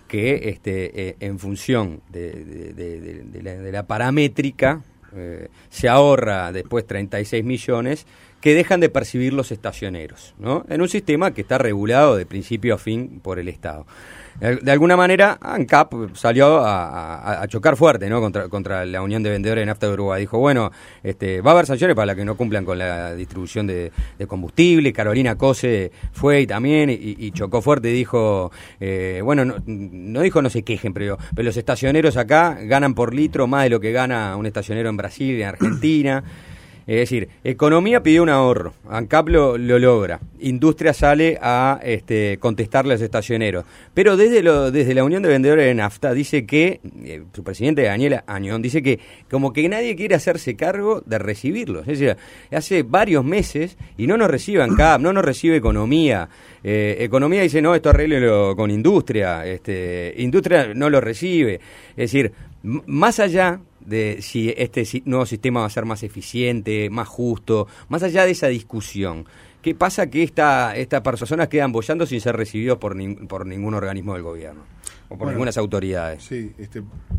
que este, eh, en función de, de, de, de, de, la, de la paramétrica eh, se ahorra después treinta y seis millones que dejan de percibir los estacioneros, ¿no? En un sistema que está regulado de principio a fin por el Estado. De alguna manera, ANCAP salió a, a, a chocar fuerte, ¿no? Contra, contra la Unión de Vendedores de Nafta de Uruguay. Dijo, bueno, este, va a haber sanciones para las que no cumplan con la distribución de, de combustible. Carolina Cose fue y también y, y chocó fuerte y dijo, eh, bueno, no, no dijo no se quejen, pero, pero los estacioneros acá ganan por litro más de lo que gana un estacionero en Brasil, en Argentina. Es decir, economía pidió un ahorro, ANCAP lo, lo logra, industria sale a este, contestarle a los estacioneros, pero desde lo, desde la Unión de Vendedores de Nafta dice que, eh, su presidente Daniel Añón, dice que como que nadie quiere hacerse cargo de recibirlos, es decir, hace varios meses y no nos recibe ANCAP, no nos recibe economía, eh, economía dice no, esto arréglelo con industria, este, industria no lo recibe, es decir, m- más allá de si este nuevo sistema va a ser más eficiente, más justo, más allá de esa discusión. ¿Qué pasa? Que esta, estas personas quedan boyando sin ser recibidos por, ni, por ningún organismo del gobierno o por bueno, ninguna autoridades. Sí, este,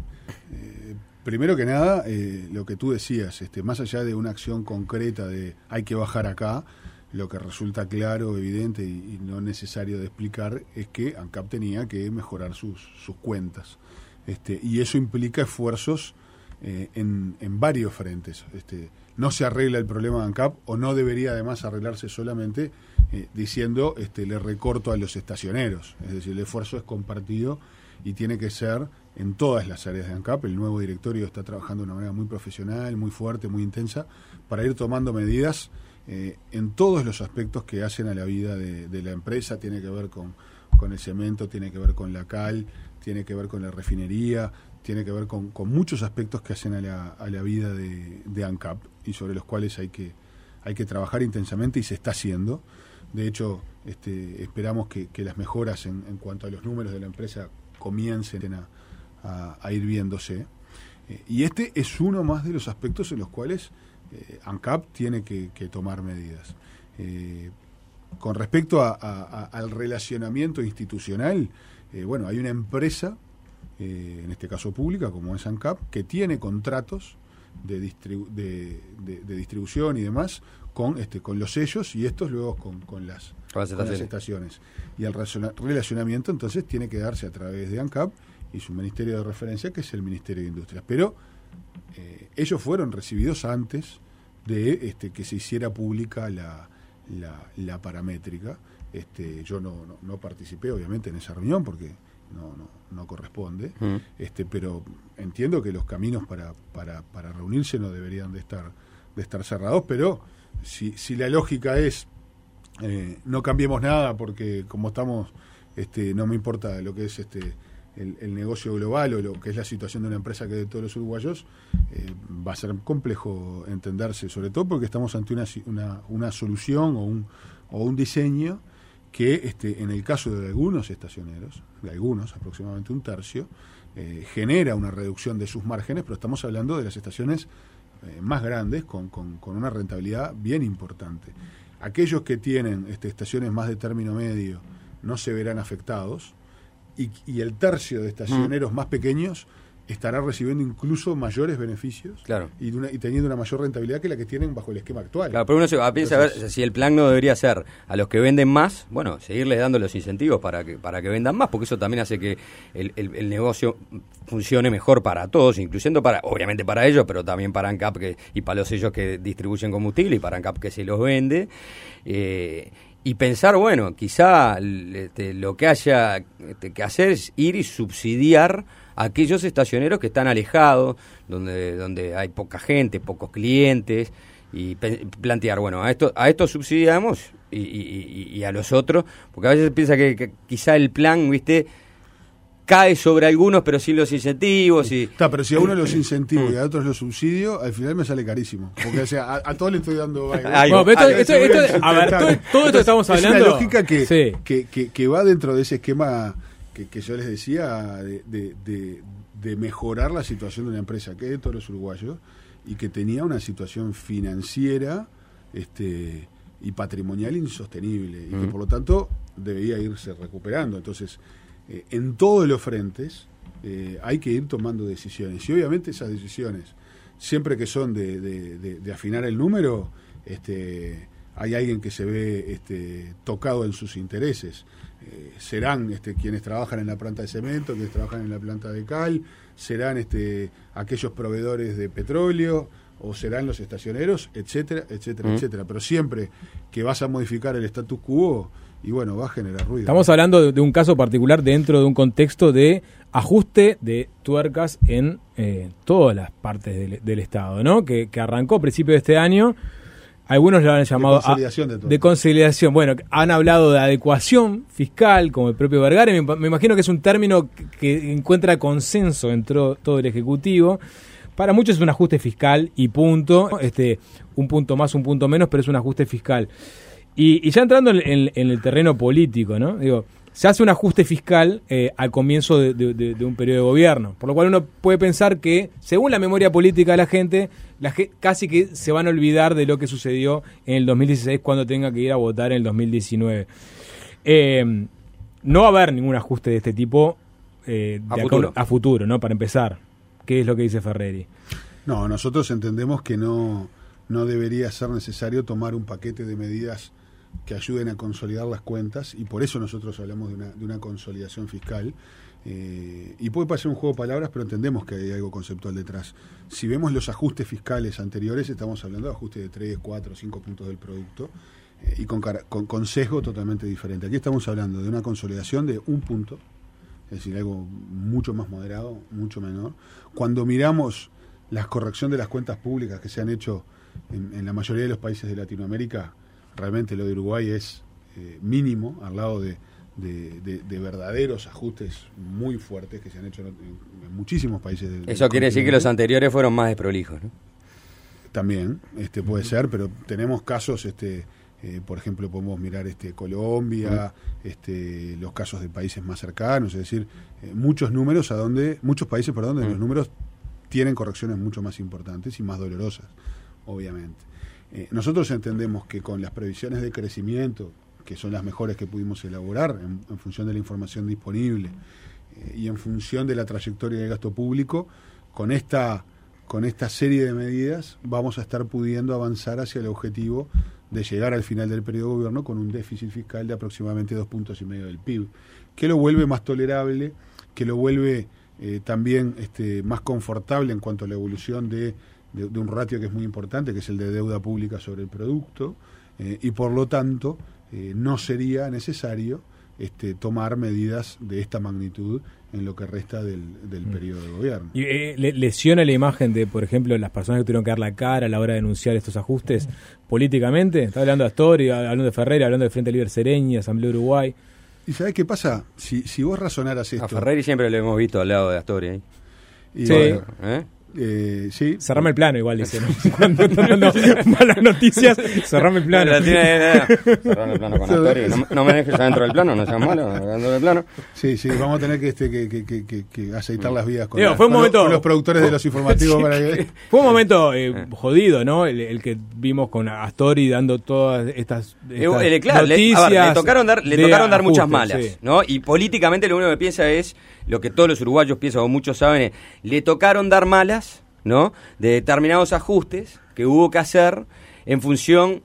eh, primero que nada, eh, lo que tú decías, este, más allá de una acción concreta de hay que bajar acá, lo que resulta claro, evidente y, y no necesario de explicar es que ANCAP tenía que mejorar sus, sus cuentas. Este, y eso implica esfuerzos Eh, en, en varios frentes. Este, no se arregla el problema de ANCAP o no debería además arreglarse solamente eh, diciendo este, le recorto a los estacioneros. Es decir, el esfuerzo es compartido y tiene que ser en todas las áreas de ANCAP. El nuevo directorio está trabajando de una manera muy profesional, muy fuerte, muy intensa para ir tomando medidas eh, en todos los aspectos que hacen a la vida de, de la empresa. Tiene que ver con, con el cemento, tiene que ver con la cal, tiene que ver con la refinería, tiene que ver con, con muchos aspectos que hacen a la, a la vida de, de ANCAP y sobre los cuales hay que, hay que trabajar intensamente y se está haciendo. De hecho, este, esperamos que, que las mejoras en, en cuanto a los números de la empresa comiencen a, a, a ir viéndose. Eh, y este es uno más de los aspectos en los cuales eh, ANCAP tiene que, que tomar medidas. Eh, con respecto a, a, a, al relacionamiento institucional, eh, bueno, hay una empresa Eh, en este caso pública, como es ANCAP, que tiene contratos de, distribu- de, de, de distribución y demás con este con los sellos y estos luego con, con, las, con las estaciones. Y el relacionamiento entonces tiene que darse a través de ANCAP y su ministerio de referencia, que es el Ministerio de Industrias. Pero eh, ellos fueron recibidos antes de este, que se hiciera pública la, la, la paramétrica. Este, yo no, no, no participé obviamente en esa reunión porque no no no corresponde, mm. este pero entiendo que los caminos para, para, para reunirse no deberían de estar de estar cerrados, pero si, si la lógica es eh, no cambiemos nada porque como estamos, este no me importa lo que es este el, el negocio global o lo que es la situación de una empresa que es de todos los uruguayos, eh, va a ser complejo entenderse, sobre todo porque estamos ante una, una, una solución o un, o un diseño que este, en el caso de algunos estacioneros, de algunos, aproximadamente un tercio, eh, genera una reducción de sus márgenes, pero estamos hablando de las estaciones eh, más grandes, con, con, con una rentabilidad bien importante. Aquellos que tienen este, estaciones más de término medio no se verán afectados, y, y el tercio de estacioneros mm. más pequeños estará recibiendo incluso mayores beneficios, claro, y, de una, y teniendo una mayor rentabilidad que la que tienen bajo el esquema actual. Claro, pero uno se piensa a ver si el plan no debería ser a los que venden más, bueno, seguirles dando los incentivos para que para que vendan más, porque eso también hace que el, el, el negocio funcione mejor para todos, incluyendo para, obviamente para ellos, pero también para ANCAP que, y para los sellos que distribuyen combustible y para ANCAP que se los vende. Eh, Y pensar, bueno, quizá este, lo que haya este, que hacer es ir y subsidiar a aquellos estacioneros que están alejados, donde donde hay poca gente, pocos clientes, y pe- plantear, bueno, a esto a esto subsidiamos y, y, y a los otros, porque a veces se piensa que, que quizá el plan, viste, cae sobre algunos, pero sin los incentivos. Y... Está, pero si a uno los incentivo y a otros los subsidio, al final me sale carísimo. Porque, o sea, a, a todos le estoy dando... Bueno, pero esto, esto, esto, a ver, todo, todo esto que estamos hablando... Es una lógica que, sí. que, que, que va dentro de ese esquema que, que yo les decía de, de, de, de mejorar la situación de una empresa que es de todos los uruguayos y que tenía una situación financiera este y patrimonial insostenible y mm. que por lo tanto debía irse recuperando. Entonces... eh, en todos los frentes eh, hay que ir tomando decisiones. Y obviamente esas decisiones, siempre que son de, de, de, de afinar el número, este, hay alguien que se ve este, tocado en sus intereses. Eh, serán este, quienes trabajan en la planta de cemento, quienes trabajan en la planta de cal, serán este, aquellos proveedores de petróleo, o serán los estacioneros, etcétera, etcétera, mm. etcétera. Pero siempre que vas a modificar el status quo, y bueno, va a generar ruido. Estamos hablando de, de un caso particular dentro de un contexto de ajuste de tuercas en eh, todas las partes del, del Estado, ¿no? Que, que arrancó a principios de este año. Algunos lo han llamado de consolidación, a, de, de consolidación. Bueno, han hablado de adecuación fiscal, como el propio Vergara. Me, me imagino que es un término que, que encuentra consenso entre todo el Ejecutivo. Para muchos es un ajuste fiscal y punto. Este, un punto más, un punto menos, pero es un ajuste fiscal. Y, y ya entrando en, en, en el terreno político, ¿no? Digo, se hace un ajuste fiscal eh, al comienzo de, de, de, de un periodo de gobierno, por lo cual uno puede pensar que, según la memoria política de la gente, la ge- casi que se van a olvidar de lo que sucedió en el dos mil dieciséis cuando tenga que ir a votar en el dos mil diecinueve. Eh, no va a haber ningún ajuste de este tipo eh, de a, futuro. a futuro, ¿no? Para empezar, ¿qué es lo que dice Ferreri? No, nosotros entendemos que no, no debería ser necesario tomar un paquete de medidas que ayuden a consolidar las cuentas, y por eso nosotros hablamos de una, de una consolidación fiscal, eh, y puede parecer un juego de palabras, pero entendemos que hay algo conceptual detrás. Si vemos los ajustes fiscales anteriores, estamos hablando de ajustes de tres, cuatro, cinco puntos del producto, eh, y con, con, con sesgo totalmente diferente. Aquí estamos hablando de una consolidación de un punto, es decir, algo mucho más moderado, mucho menor. Cuando miramos la corrección de las cuentas públicas que se han hecho en, en la mayoría de los países de Latinoamérica, realmente lo de Uruguay es eh, mínimo al lado de, de, de, de verdaderos ajustes muy fuertes que se han hecho en, en muchísimos países del, Eso del quiere decir que los anteriores fueron más desprolijos, ¿no? También este puede uh-huh. ser, pero tenemos casos, este eh, por ejemplo, podemos mirar este Colombia, uh-huh. este los casos de países más cercanos, es decir, eh, muchos números a donde muchos países, perdón, donde uh-huh. los números tienen correcciones mucho más importantes y más dolorosas, obviamente. Eh, nosotros entendemos que con las previsiones de crecimiento, que son las mejores que pudimos elaborar en, en función de la información disponible eh, y en función de la trayectoria del gasto público, con esta, con esta serie de medidas vamos a estar pudiendo avanzar hacia el objetivo de llegar al final del periodo de gobierno con un déficit fiscal de aproximadamente dos puntos y medio del P I B, que lo vuelve más tolerable, que lo vuelve eh, también este, más confortable en cuanto a la evolución de De, de un ratio que es muy importante, que es el de deuda pública sobre el producto, eh, y por lo tanto eh, no sería necesario este, tomar medidas de esta magnitud en lo que resta del, del mm. periodo de gobierno. ¿Y eh, le, lesiona la imagen de, por ejemplo, las personas que tuvieron que dar la cara a la hora de denunciar estos ajustes mm. políticamente? Está hablando de Astori, hablando de Ferreri, hablando de Frente Libre Sereñi, Asamblea Uruguay. ¿Y sabés qué pasa? Si, si vos razonaras esto... A Ferreri siempre lo hemos visto al lado de Astori. ¿eh? Y sí. Bueno, ¿eh? Eh, sí. Cerrame el plano, igual dice, ¿no? Cuando están dando malas noticias, cerrame el plano. Cerrame el plano con Astori. No, no me dejes adentro del plano, no seas malo, adentro del plano. Sí, sí, vamos a tener que, este, que, que, que, que aceitar las vías con, Digo, la, fue un con, momento, los, con los productores de los informativos. Para que... Fue un momento eh, jodido, ¿no? El, el que vimos con Astori dando todas estas, estas eh, claro, noticias. Le, a ver, le tocaron dar, le tocaron dar muchas malas, sí. ¿no? Y políticamente lo único que piensa es, lo que todos los uruguayos piensan, o muchos saben, es, le tocaron dar malas, ¿no? De determinados ajustes que hubo que hacer en función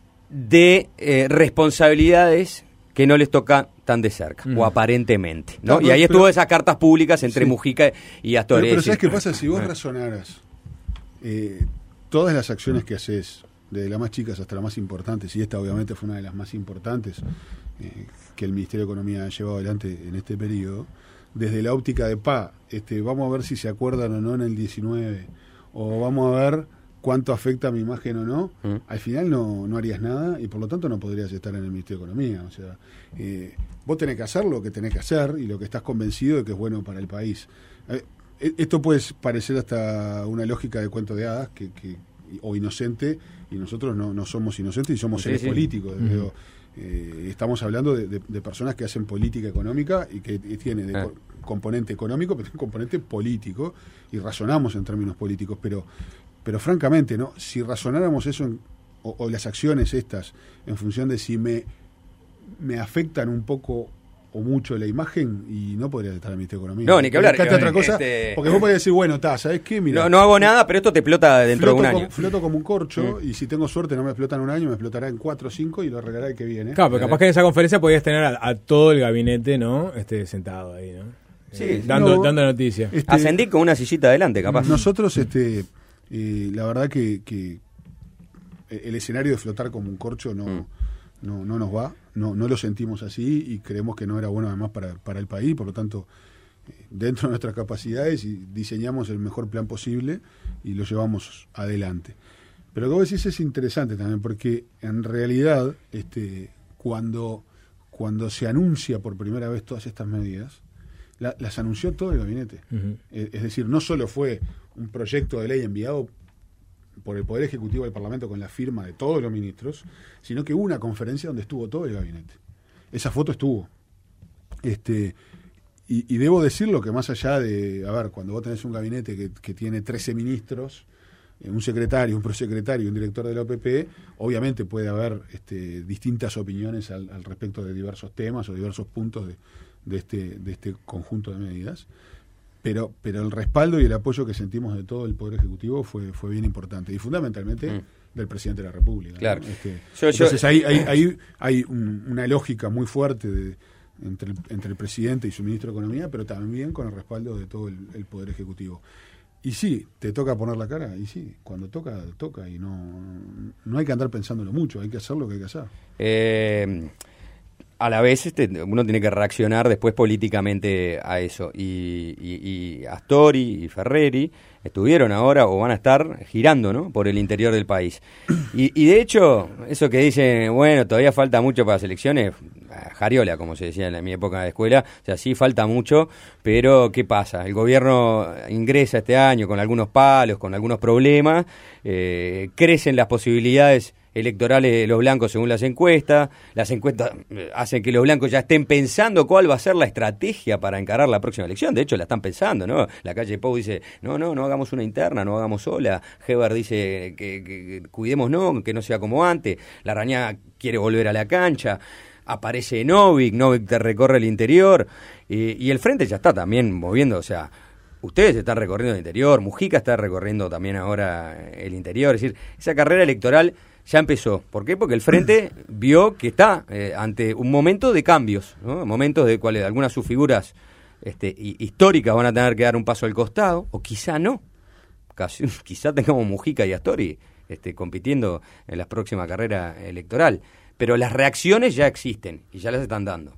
de eh, responsabilidades que no les toca tan de cerca, mm. o aparentemente, ¿no? No, y ahí pero, estuvo esas cartas públicas entre sí. Mujica y Astori. Pero, pero ¿sabes qué pasa? Si vos razonaras eh, todas las acciones que haces, desde las más chicas hasta las más importantes, y esta obviamente fue una de las más importantes eh, que el Ministerio de Economía ha llevado adelante en este periodo, desde la óptica de P A, este, vamos a ver si se acuerdan o no en el diecinueve, o vamos a ver cuánto afecta a mi imagen o no, mm. al final no, no harías nada y por lo tanto no podrías estar en el Ministerio de Economía. O sea, eh, vos tenés que hacer lo que tenés que hacer y lo que estás convencido de que es bueno para el país. Eh, esto puede parecer hasta una lógica de cuento de hadas que, que, o inocente, y nosotros no, no somos inocentes y somos sí, seres sí. políticos. Mm. Digo, Eh, estamos hablando de, de, de personas que hacen política económica y que y tiene de ah. componente económico, pero tiene componente político, y razonamos en términos políticos, pero pero francamente, ¿no? Si razonáramos eso en, o, o las acciones estas en función de si me, me afectan un poco o mucho la imagen y no podría estar en el Ministerio de Economía. No, ni que hablar. Buscate otra cosa, este... porque vos podés decir, bueno, está, ¿sabés qué? Mira, no, no hago nada, pero esto te explota dentro de un año. Como, floto como un corcho, mm. y si tengo suerte no me explota en un año, me explotará en cuatro o cinco y lo arreglará el que viene. Claro, pero capaz que en esa conferencia podías tener a, a todo el gabinete, ¿no? Este, sentado ahí, ¿no? Sí, eh, dando, no, dando noticias. Este, Ascendí con una sillita adelante, capaz. Nosotros, este, eh, la verdad que, que el escenario de flotar como un corcho no, mm. no, no nos va, no, no lo sentimos así y creemos que no era bueno además para, para el país, por lo tanto, eh, dentro de nuestras capacidades y diseñamos el mejor plan posible y lo llevamos adelante. Pero lo que vos decís es interesante también, porque en realidad, este, cuando, cuando se anuncia por primera vez todas estas medidas, la, las anunció todo el gabinete. Uh-huh. Es, es decir, no solo fue un proyecto de ley enviado por el Poder Ejecutivo del Parlamento con la firma de todos los ministros, sino que hubo una conferencia donde estuvo todo el gabinete. Esa foto estuvo. Este, y, y debo decirlo que más allá de, a ver, cuando vos tenés un gabinete que, que tiene trece ministros, un secretario, un prosecretario, un director de la O P P, obviamente puede haber este, distintas opiniones al, al respecto de diversos temas o diversos puntos de, de, este, de este conjunto de medidas. Pero, pero el respaldo y el apoyo que sentimos de todo el Poder Ejecutivo fue, fue bien importante y fundamentalmente mm. del Presidente de la República. Claro. ¿no? Este, yo, entonces yo, ahí hay, hay, hay un, una lógica muy fuerte de, entre, el, entre el Presidente y su Ministro de Economía, pero también con el respaldo de todo el, el Poder Ejecutivo. Y sí, te toca poner la cara, y sí, cuando toca, toca, y no, no hay que andar pensándolo mucho, hay que hacer lo que hay que hacer. Eh... A la vez este, uno tiene que reaccionar después políticamente a eso. Y, y, y Astori y Ferreri estuvieron ahora o van a estar girando, ¿no?, por el interior del país. Y, y de hecho, eso que dicen, bueno, todavía falta mucho para las elecciones, jariola, como se decía en mi época de escuela, o sea, sí falta mucho, pero ¿qué pasa? El gobierno ingresa este año con algunos palos, con algunos problemas, eh, crecen las posibilidades electorales de los blancos según las encuestas, las encuestas hacen que los blancos ya estén pensando cuál va a ser la estrategia para encarar la próxima elección, de hecho la están pensando, ¿no? La calle Pou dice, no, no, no hagamos una interna, no hagamos sola, Heber dice que, que, que cuidémonos, que no sea como antes, Larrañaga quiere volver a la cancha, aparece Novik, Novik te recorre el interior, y, y el frente ya está también moviendo, o sea, ustedes están recorriendo el interior, Mujica está recorriendo también ahora el interior, es decir, esa carrera electoral ya empezó. ¿Por qué? Porque el Frente vio que está eh, ante un momento de cambios, ¿no? Momentos de cuales algunas de sus figuras este, históricas van a tener que dar un paso al costado, o quizá no. Casi, quizá tengamos Mujica y Astori este, compitiendo en la próxima carrera electoral. Pero las reacciones ya existen y ya las están dando.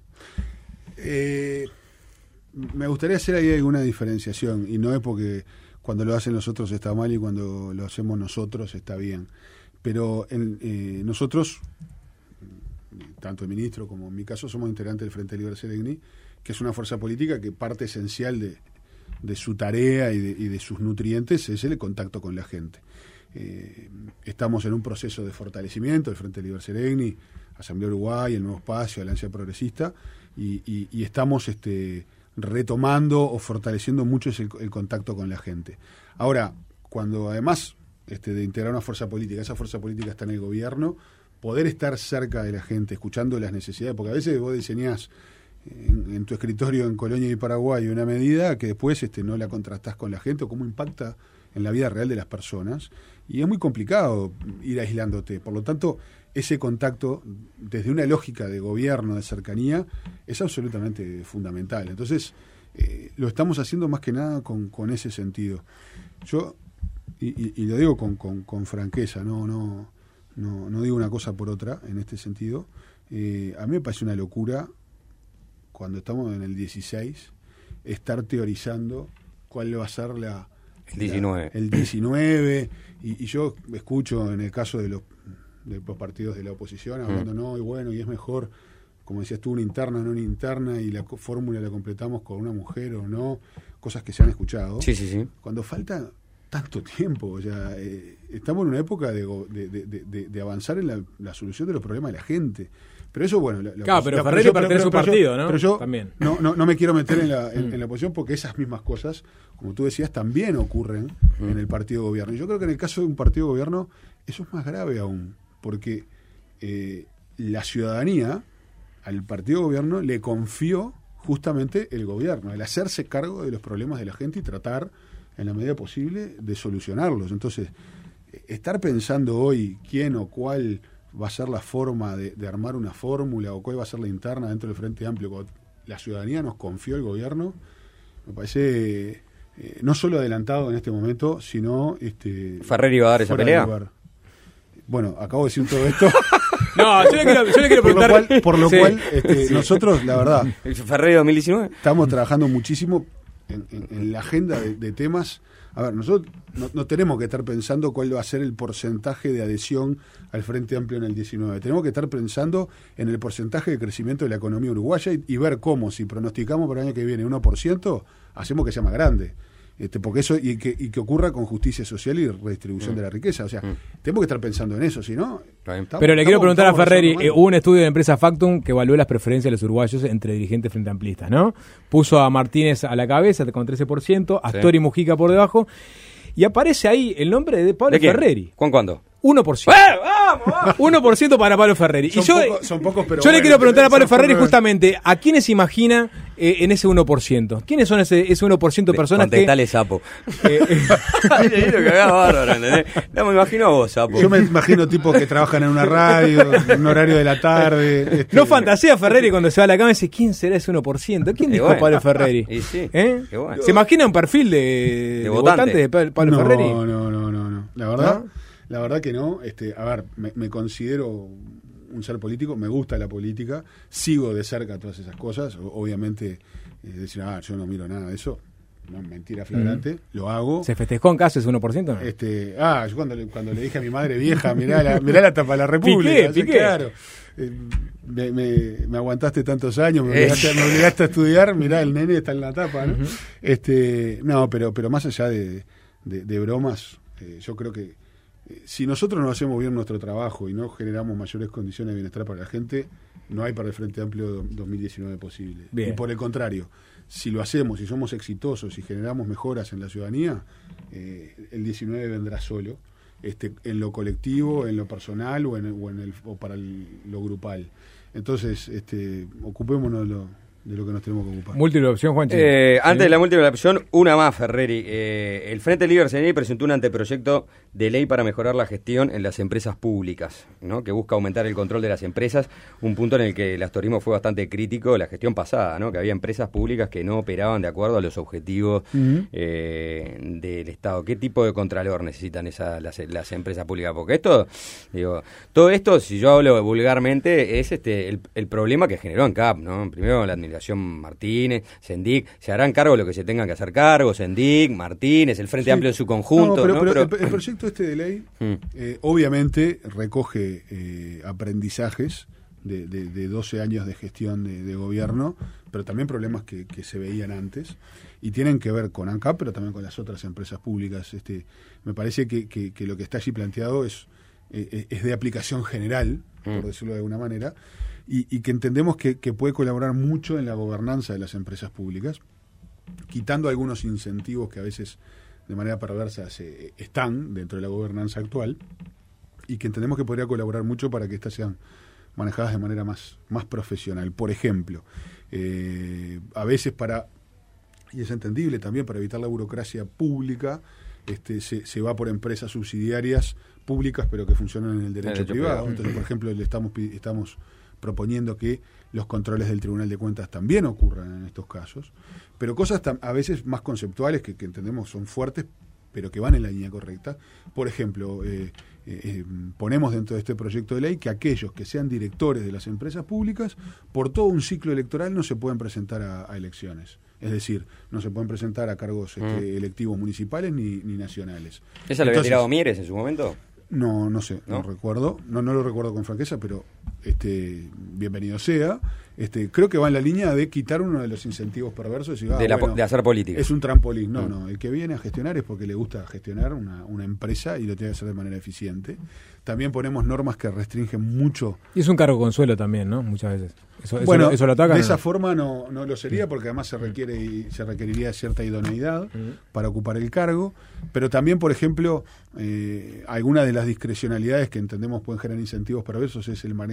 Eh, me gustaría hacer ahí alguna diferenciación, y no es porque cuando lo hacen los otros está mal y cuando lo hacemos nosotros está bien. Pero en, eh, nosotros, tanto el ministro como en mi caso, somos integrantes del Frente Libre Seregni, que es una fuerza política que parte esencial de, de su tarea y de, y de sus nutrientes es el contacto con la gente. Eh, estamos en un proceso de fortalecimiento del Frente Libre Seregni, Asamblea Uruguay, el Nuevo Espacio, Alianza Progresista, y, y, y estamos este, retomando o fortaleciendo mucho el, el contacto con la gente. Ahora, cuando además Este, de integrar una fuerza política, esa fuerza política está en el gobierno, poder estar cerca de la gente, escuchando las necesidades, porque a veces vos diseñás en, en tu escritorio en Colonia y Paraguay una medida que después este, no la contrastás con la gente o cómo impacta en la vida real de las personas, y es muy complicado ir aislándote. Por lo tanto, ese contacto desde una lógica de gobierno, de cercanía, es absolutamente fundamental. Entonces, eh, lo estamos haciendo más que nada con, con ese sentido. Yo Y, y, y lo digo con, con, con franqueza, no, no, no, no digo una cosa por otra en este sentido. Eh, a mí me parece una locura, cuando estamos en el dieciséis, estar teorizando cuál va a ser la... El diecinueve. La, el diecinueve, y, y yo escucho en el caso de los, de los partidos de la oposición hablando, mm. no, y bueno, y es mejor, como decías tú, una interna, no una interna, y la fórmula la completamos con una mujer o no, cosas que se han escuchado. Sí, sí, sí. Cuando falta tanto tiempo, o sea, eh, estamos en una época de, de, de, de, de avanzar en la, la solución de los problemas de la gente. Pero eso, bueno... La, la claro, pero Ferreri pertenece a su partido, ¿no? Pero yo también. No, no, no me quiero meter en la, en, en la posición, porque esas mismas cosas, como tú decías, también ocurren mm. en el partido de gobierno. Y yo creo que en el caso de un partido de gobierno, eso es más grave aún, porque eh, la ciudadanía, al partido de gobierno le confió justamente el gobierno, el hacerse cargo de los problemas de la gente y tratar, en la medida posible, de solucionarlos. Entonces, estar pensando hoy quién o cuál va a ser la forma de, de armar una fórmula o cuál va a ser la interna dentro del Frente Amplio, cuando la ciudadanía nos confió el gobierno, me parece eh, no solo adelantado en este momento, sino... este ¿Ferreri va a dar esa pelea? Bueno, acabo de decir todo esto. No, yo le quiero, yo le quiero por preguntar... Lo cual, por lo sí. cual este, sí. nosotros, la verdad... ¿El Ferreri dos mil diecinueve? Estamos trabajando muchísimo en, en, en la agenda de, de temas... A ver, nosotros no, no tenemos que estar pensando cuál va a ser el porcentaje de adhesión al Frente Amplio en el diecinueve. Tenemos que estar pensando en el porcentaje de crecimiento de la economía uruguaya y, y ver cómo, si pronosticamos para el año que viene uno por ciento, hacemos que sea más grande. Este, porque eso y que, y que ocurra con justicia social y redistribución mm. de la riqueza. O sea, mm. tenemos que estar pensando en eso, si no... Estamos, Pero le quiero preguntar a Ferreri, eh, hubo un estudio de la empresa Factum que evaluó las preferencias de los uruguayos entre dirigentes frente amplistas, ¿no? Puso a Martínez a la cabeza con trece por ciento, a Astor y Mujica por debajo, y aparece ahí el nombre de Pablo ¿De Ferreri. ¿Cuán cuándo? uno por ciento. ¡Eh, vamos, vamos! uno por ciento para Pablo Ferreri. Son, y yo, poco, son pocos, pero yo bueno, le quiero preguntar a Pablo Ferreri pocos... justamente, ¿a quiénes imagina eh, en ese uno por ciento? ¿Quiénes son ese, ese uno por ciento de personas Contestale, que... sapo. Eh, eh. lo que hagas bárbaro, ¿entendés? No, me imagino a vos, sapo. Yo me imagino tipos que trabajan en una radio, en un horario de la tarde. Este... No fantasea Ferreri cuando se va a la cama y dice, ¿quién será ese uno por ciento? ¿Quién dijo bueno. Pablo Ferreri? Y sí, ¿Eh? bueno. ¿Se imagina un perfil de, de, de votante de Pablo no, Ferreri? No, no, no, no. La verdad... ¿No? La verdad que no, este, a ver, me, me considero un ser político, me gusta la política, sigo de cerca todas esas cosas, o, obviamente eh, decir, ah, yo no miro nada de eso, no, mentira flagrante, mm. lo hago. ¿Se festejó en casa ese uno por ciento? ¿No? Este, ah, yo cuando le, cuando le dije a mi madre vieja, mirá la, mirá la tapa de la República, Piqué, Piqué. Claro, eh, me, me, me aguantaste tantos años, me obligaste, me obligaste a estudiar, mirá, el nene está en la tapa, ¿no? Uh-huh. Este, no, pero, pero más allá de, de, de bromas, eh, yo creo que si nosotros no hacemos bien nuestro trabajo y no generamos mayores condiciones de bienestar para la gente, no hay para el Frente Amplio dos mil diecinueve posible. Bien. Y por el contrario, si lo hacemos, si somos exitosos y generamos mejoras en la ciudadanía, eh, el diecinueve vendrá solo, este, en lo colectivo, en lo personal o, en el, o, en el, o para el, lo grupal. Entonces, este, ocupémonos de lo... de lo que nos tenemos que ocupar. Múltiple opción, Juanchi. Eh, ¿Sí? Antes de la múltiple opción, una más, Ferreri. Eh, el Frente Libre C N I presentó un anteproyecto de ley para mejorar la gestión en las empresas públicas, ¿no? Que busca aumentar el control de las empresas, un punto en el que el astorismo fue bastante crítico de la gestión pasada, ¿no? Que había empresas públicas que no operaban de acuerdo a los objetivos uh-huh. eh, del Estado. ¿Qué tipo de contralor necesitan esa, las, las empresas públicas? Porque esto, digo, todo esto, si yo hablo vulgarmente, es este el, el problema que generó ANCAP, ¿no? Primero la administración Martínez, Sendic, se harán cargo de lo que se tengan que hacer cargo, Sendic, Martínez, el Frente sí. Amplio en su conjunto. No, pero, ¿no? pero, pero el, el proyecto este de ley mm. eh, obviamente recoge eh, aprendizajes de, de, de doce años de gestión de, de gobierno, pero también problemas que, que se veían antes y tienen que ver con ANCAP, pero también con las otras empresas públicas. Este, me parece que, que, que lo que está allí planteado es, eh, es de aplicación general, mm. por decirlo de alguna manera, Y, y que entendemos que, que puede colaborar mucho en la gobernanza de las empresas públicas, quitando algunos incentivos que a veces de manera perversa se, están dentro de la gobernanza actual, y que entendemos que podría colaborar mucho para que estas sean manejadas de manera más, más profesional. Por ejemplo, eh, a veces para, y es entendible también, para evitar la burocracia pública, este, se, se va por empresas subsidiarias públicas, pero que funcionan en el derecho, derecho privado. privado. Entonces, por ejemplo, le estamos, estamos proponiendo que los controles del Tribunal de Cuentas también ocurran en estos casos, pero cosas tam- a veces más conceptuales que, que entendemos son fuertes, pero que van en la línea correcta. Por ejemplo, eh, eh, ponemos dentro de este proyecto de ley que aquellos que sean directores de las empresas públicas, por todo un ciclo electoral no se pueden presentar a, a elecciones. Es decir, no se pueden presentar a cargos este, mm. electivos municipales ni, ni nacionales. ¿Esa lo había tirado Mieres en su momento? No, no sé, no, no recuerdo, no, no lo recuerdo con franqueza, pero este, bienvenido sea. Este, creo que va en la línea de quitar uno de los incentivos perversos y ah, de, la, bueno, de hacer política. Es un trampolín. No, mm. no, el que viene a gestionar es porque le gusta gestionar una, una empresa y lo tiene que hacer de manera eficiente. También ponemos normas que restringen mucho. Y es un cargo consuelo también, ¿no? Muchas veces. Eso, bueno, eso, eso lo atacan, de esa ¿no? forma no, no lo sería, porque además se requiere y se requeriría cierta idoneidad uh-huh. para ocupar el cargo, pero también, por ejemplo, eh, alguna de las discrecionalidades que entendemos pueden generar incentivos perversos es el manejo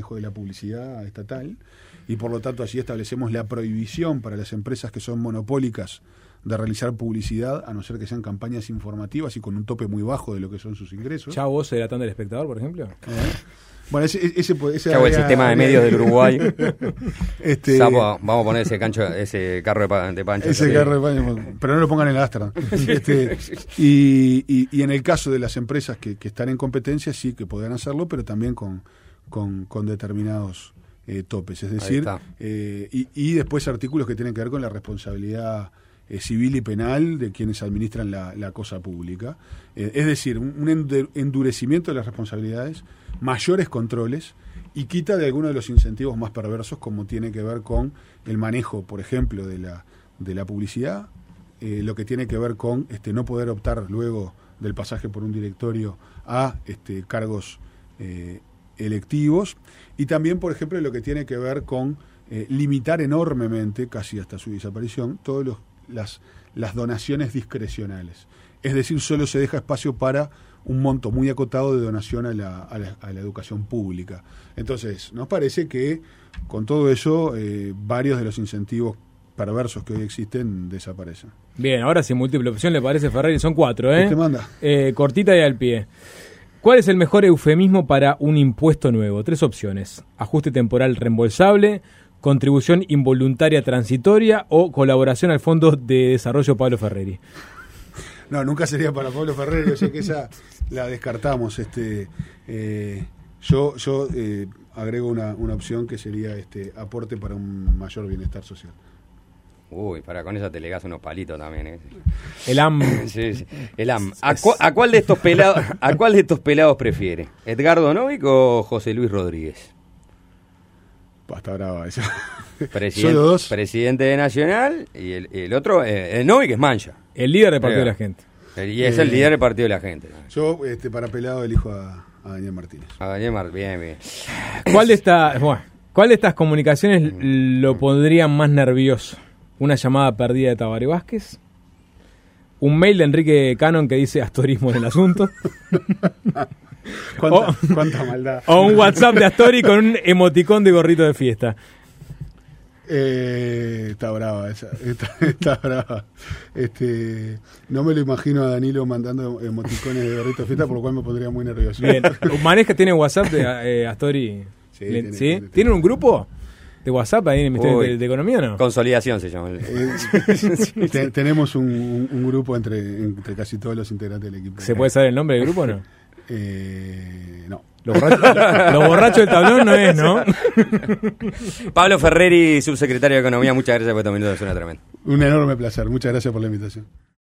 manejo de la publicidad estatal, y por lo tanto allí establecemos la prohibición para las empresas que son monopólicas de realizar publicidad, a no ser que sean campañas informativas y con un tope muy bajo de lo que son sus ingresos. ¿Chavo vos de la tanda del espectador, por ejemplo? ¿Eh? Bueno, ese, ese, ese Chavo, el sistema de medios del Uruguay. este, Sapo, vamos a poner ese cancho, ese carro de, pa, de pancho. Ese carro de pancho, pero no lo pongan en la Astra. Este, y, y, y en el caso de las empresas que, que están en competencia, sí que podrán hacerlo, pero también con, con, con determinados eh, topes. Es decir, eh, y, y después artículos que tienen que ver con la responsabilidad eh, civil y penal de quienes administran la, la cosa pública. Eh, es decir, un, un endurecimiento de las responsabilidades, mayores controles, y quita de algunos de los incentivos más perversos, como tiene que ver con el manejo, por ejemplo, de la, de la publicidad, eh, lo que tiene que ver con este, no poder optar luego del pasaje por un directorio a este, cargos eh, electivos, y también, por ejemplo, lo que tiene que ver con eh, limitar enormemente, casi hasta su desaparición, todas las, las donaciones discrecionales. Es decir, solo se deja espacio para un monto muy acotado de donación a la, a la, a la educación pública. Entonces, nos parece que con todo eso, eh, varios de los incentivos perversos que hoy existen desaparecen. Bien, ahora sí, múltiple opción, ¿le parece, Ferreri? Son cuatro, ¿eh? ¿Usted manda? Eh, cortita y al pie. ¿Cuál es el mejor eufemismo para un impuesto nuevo? Tres opciones. Ajuste temporal reembolsable, contribución involuntaria transitoria o colaboración al Fondo de Desarrollo Pablo Ferreri. No, nunca sería para Pablo Ferreri, yo sé que esa la descartamos. Este, eh, yo yo eh, agrego una, una opción que sería este aporte para un mayor bienestar social. Uy, para con esa te legás unos palitos también, ¿eh? El A M. Sí, sí. El A M. ¿A, cu ¿A cuál de estos pelados, a cuál de estos pelados prefiere? ¿Edgardo Novik o José Luis Rodríguez? Está brava esa. Presidente, Solo dos. Presidente de Nacional y el, el otro, eh, el Novik es Mancha. El líder del Partido de la Gente. Y es Eh, el líder del Partido de la Gente. Yo, este, para pelado, elijo a, a Daniel Martínez. A Daniel Martínez, bien, bien. ¿Cuál de, esta, bueno, ¿Cuál de estas comunicaciones lo pondría más nervioso? ¿Una llamada perdida de Tabaré Vázquez? ¿Un mail de Enrique Cannon que dice astorismo en el asunto? ¿Cuánta, o, cuánta maldad? ¿O un WhatsApp de Astori con un emoticón de gorrito de fiesta? Eh, está brava esa, está, está brava. Este, no me lo imagino a Danilo mandando emoticones de gorrito de fiesta, por lo cual me pondría muy nervioso. Bien. ¿Maneja tiene WhatsApp de eh, Astori? Sí, ¿Sí? tiene, ¿Sí? tiene, ¿Tienen un grupo de WhatsApp ahí en el Ministerio de, de Economía o no? Consolidación se llama. Eh, te, tenemos un, un, un grupo entre, entre casi todos los integrantes del equipo. ¿Se puede saber el nombre del grupo o no? Eh, no. Los borrachos, los borrachos del tablón no es, ¿no? Pablo Ferreri, subsecretario de Economía, muchas gracias por estos minutos, suena tremendo. Un enorme placer, muchas gracias por la invitación.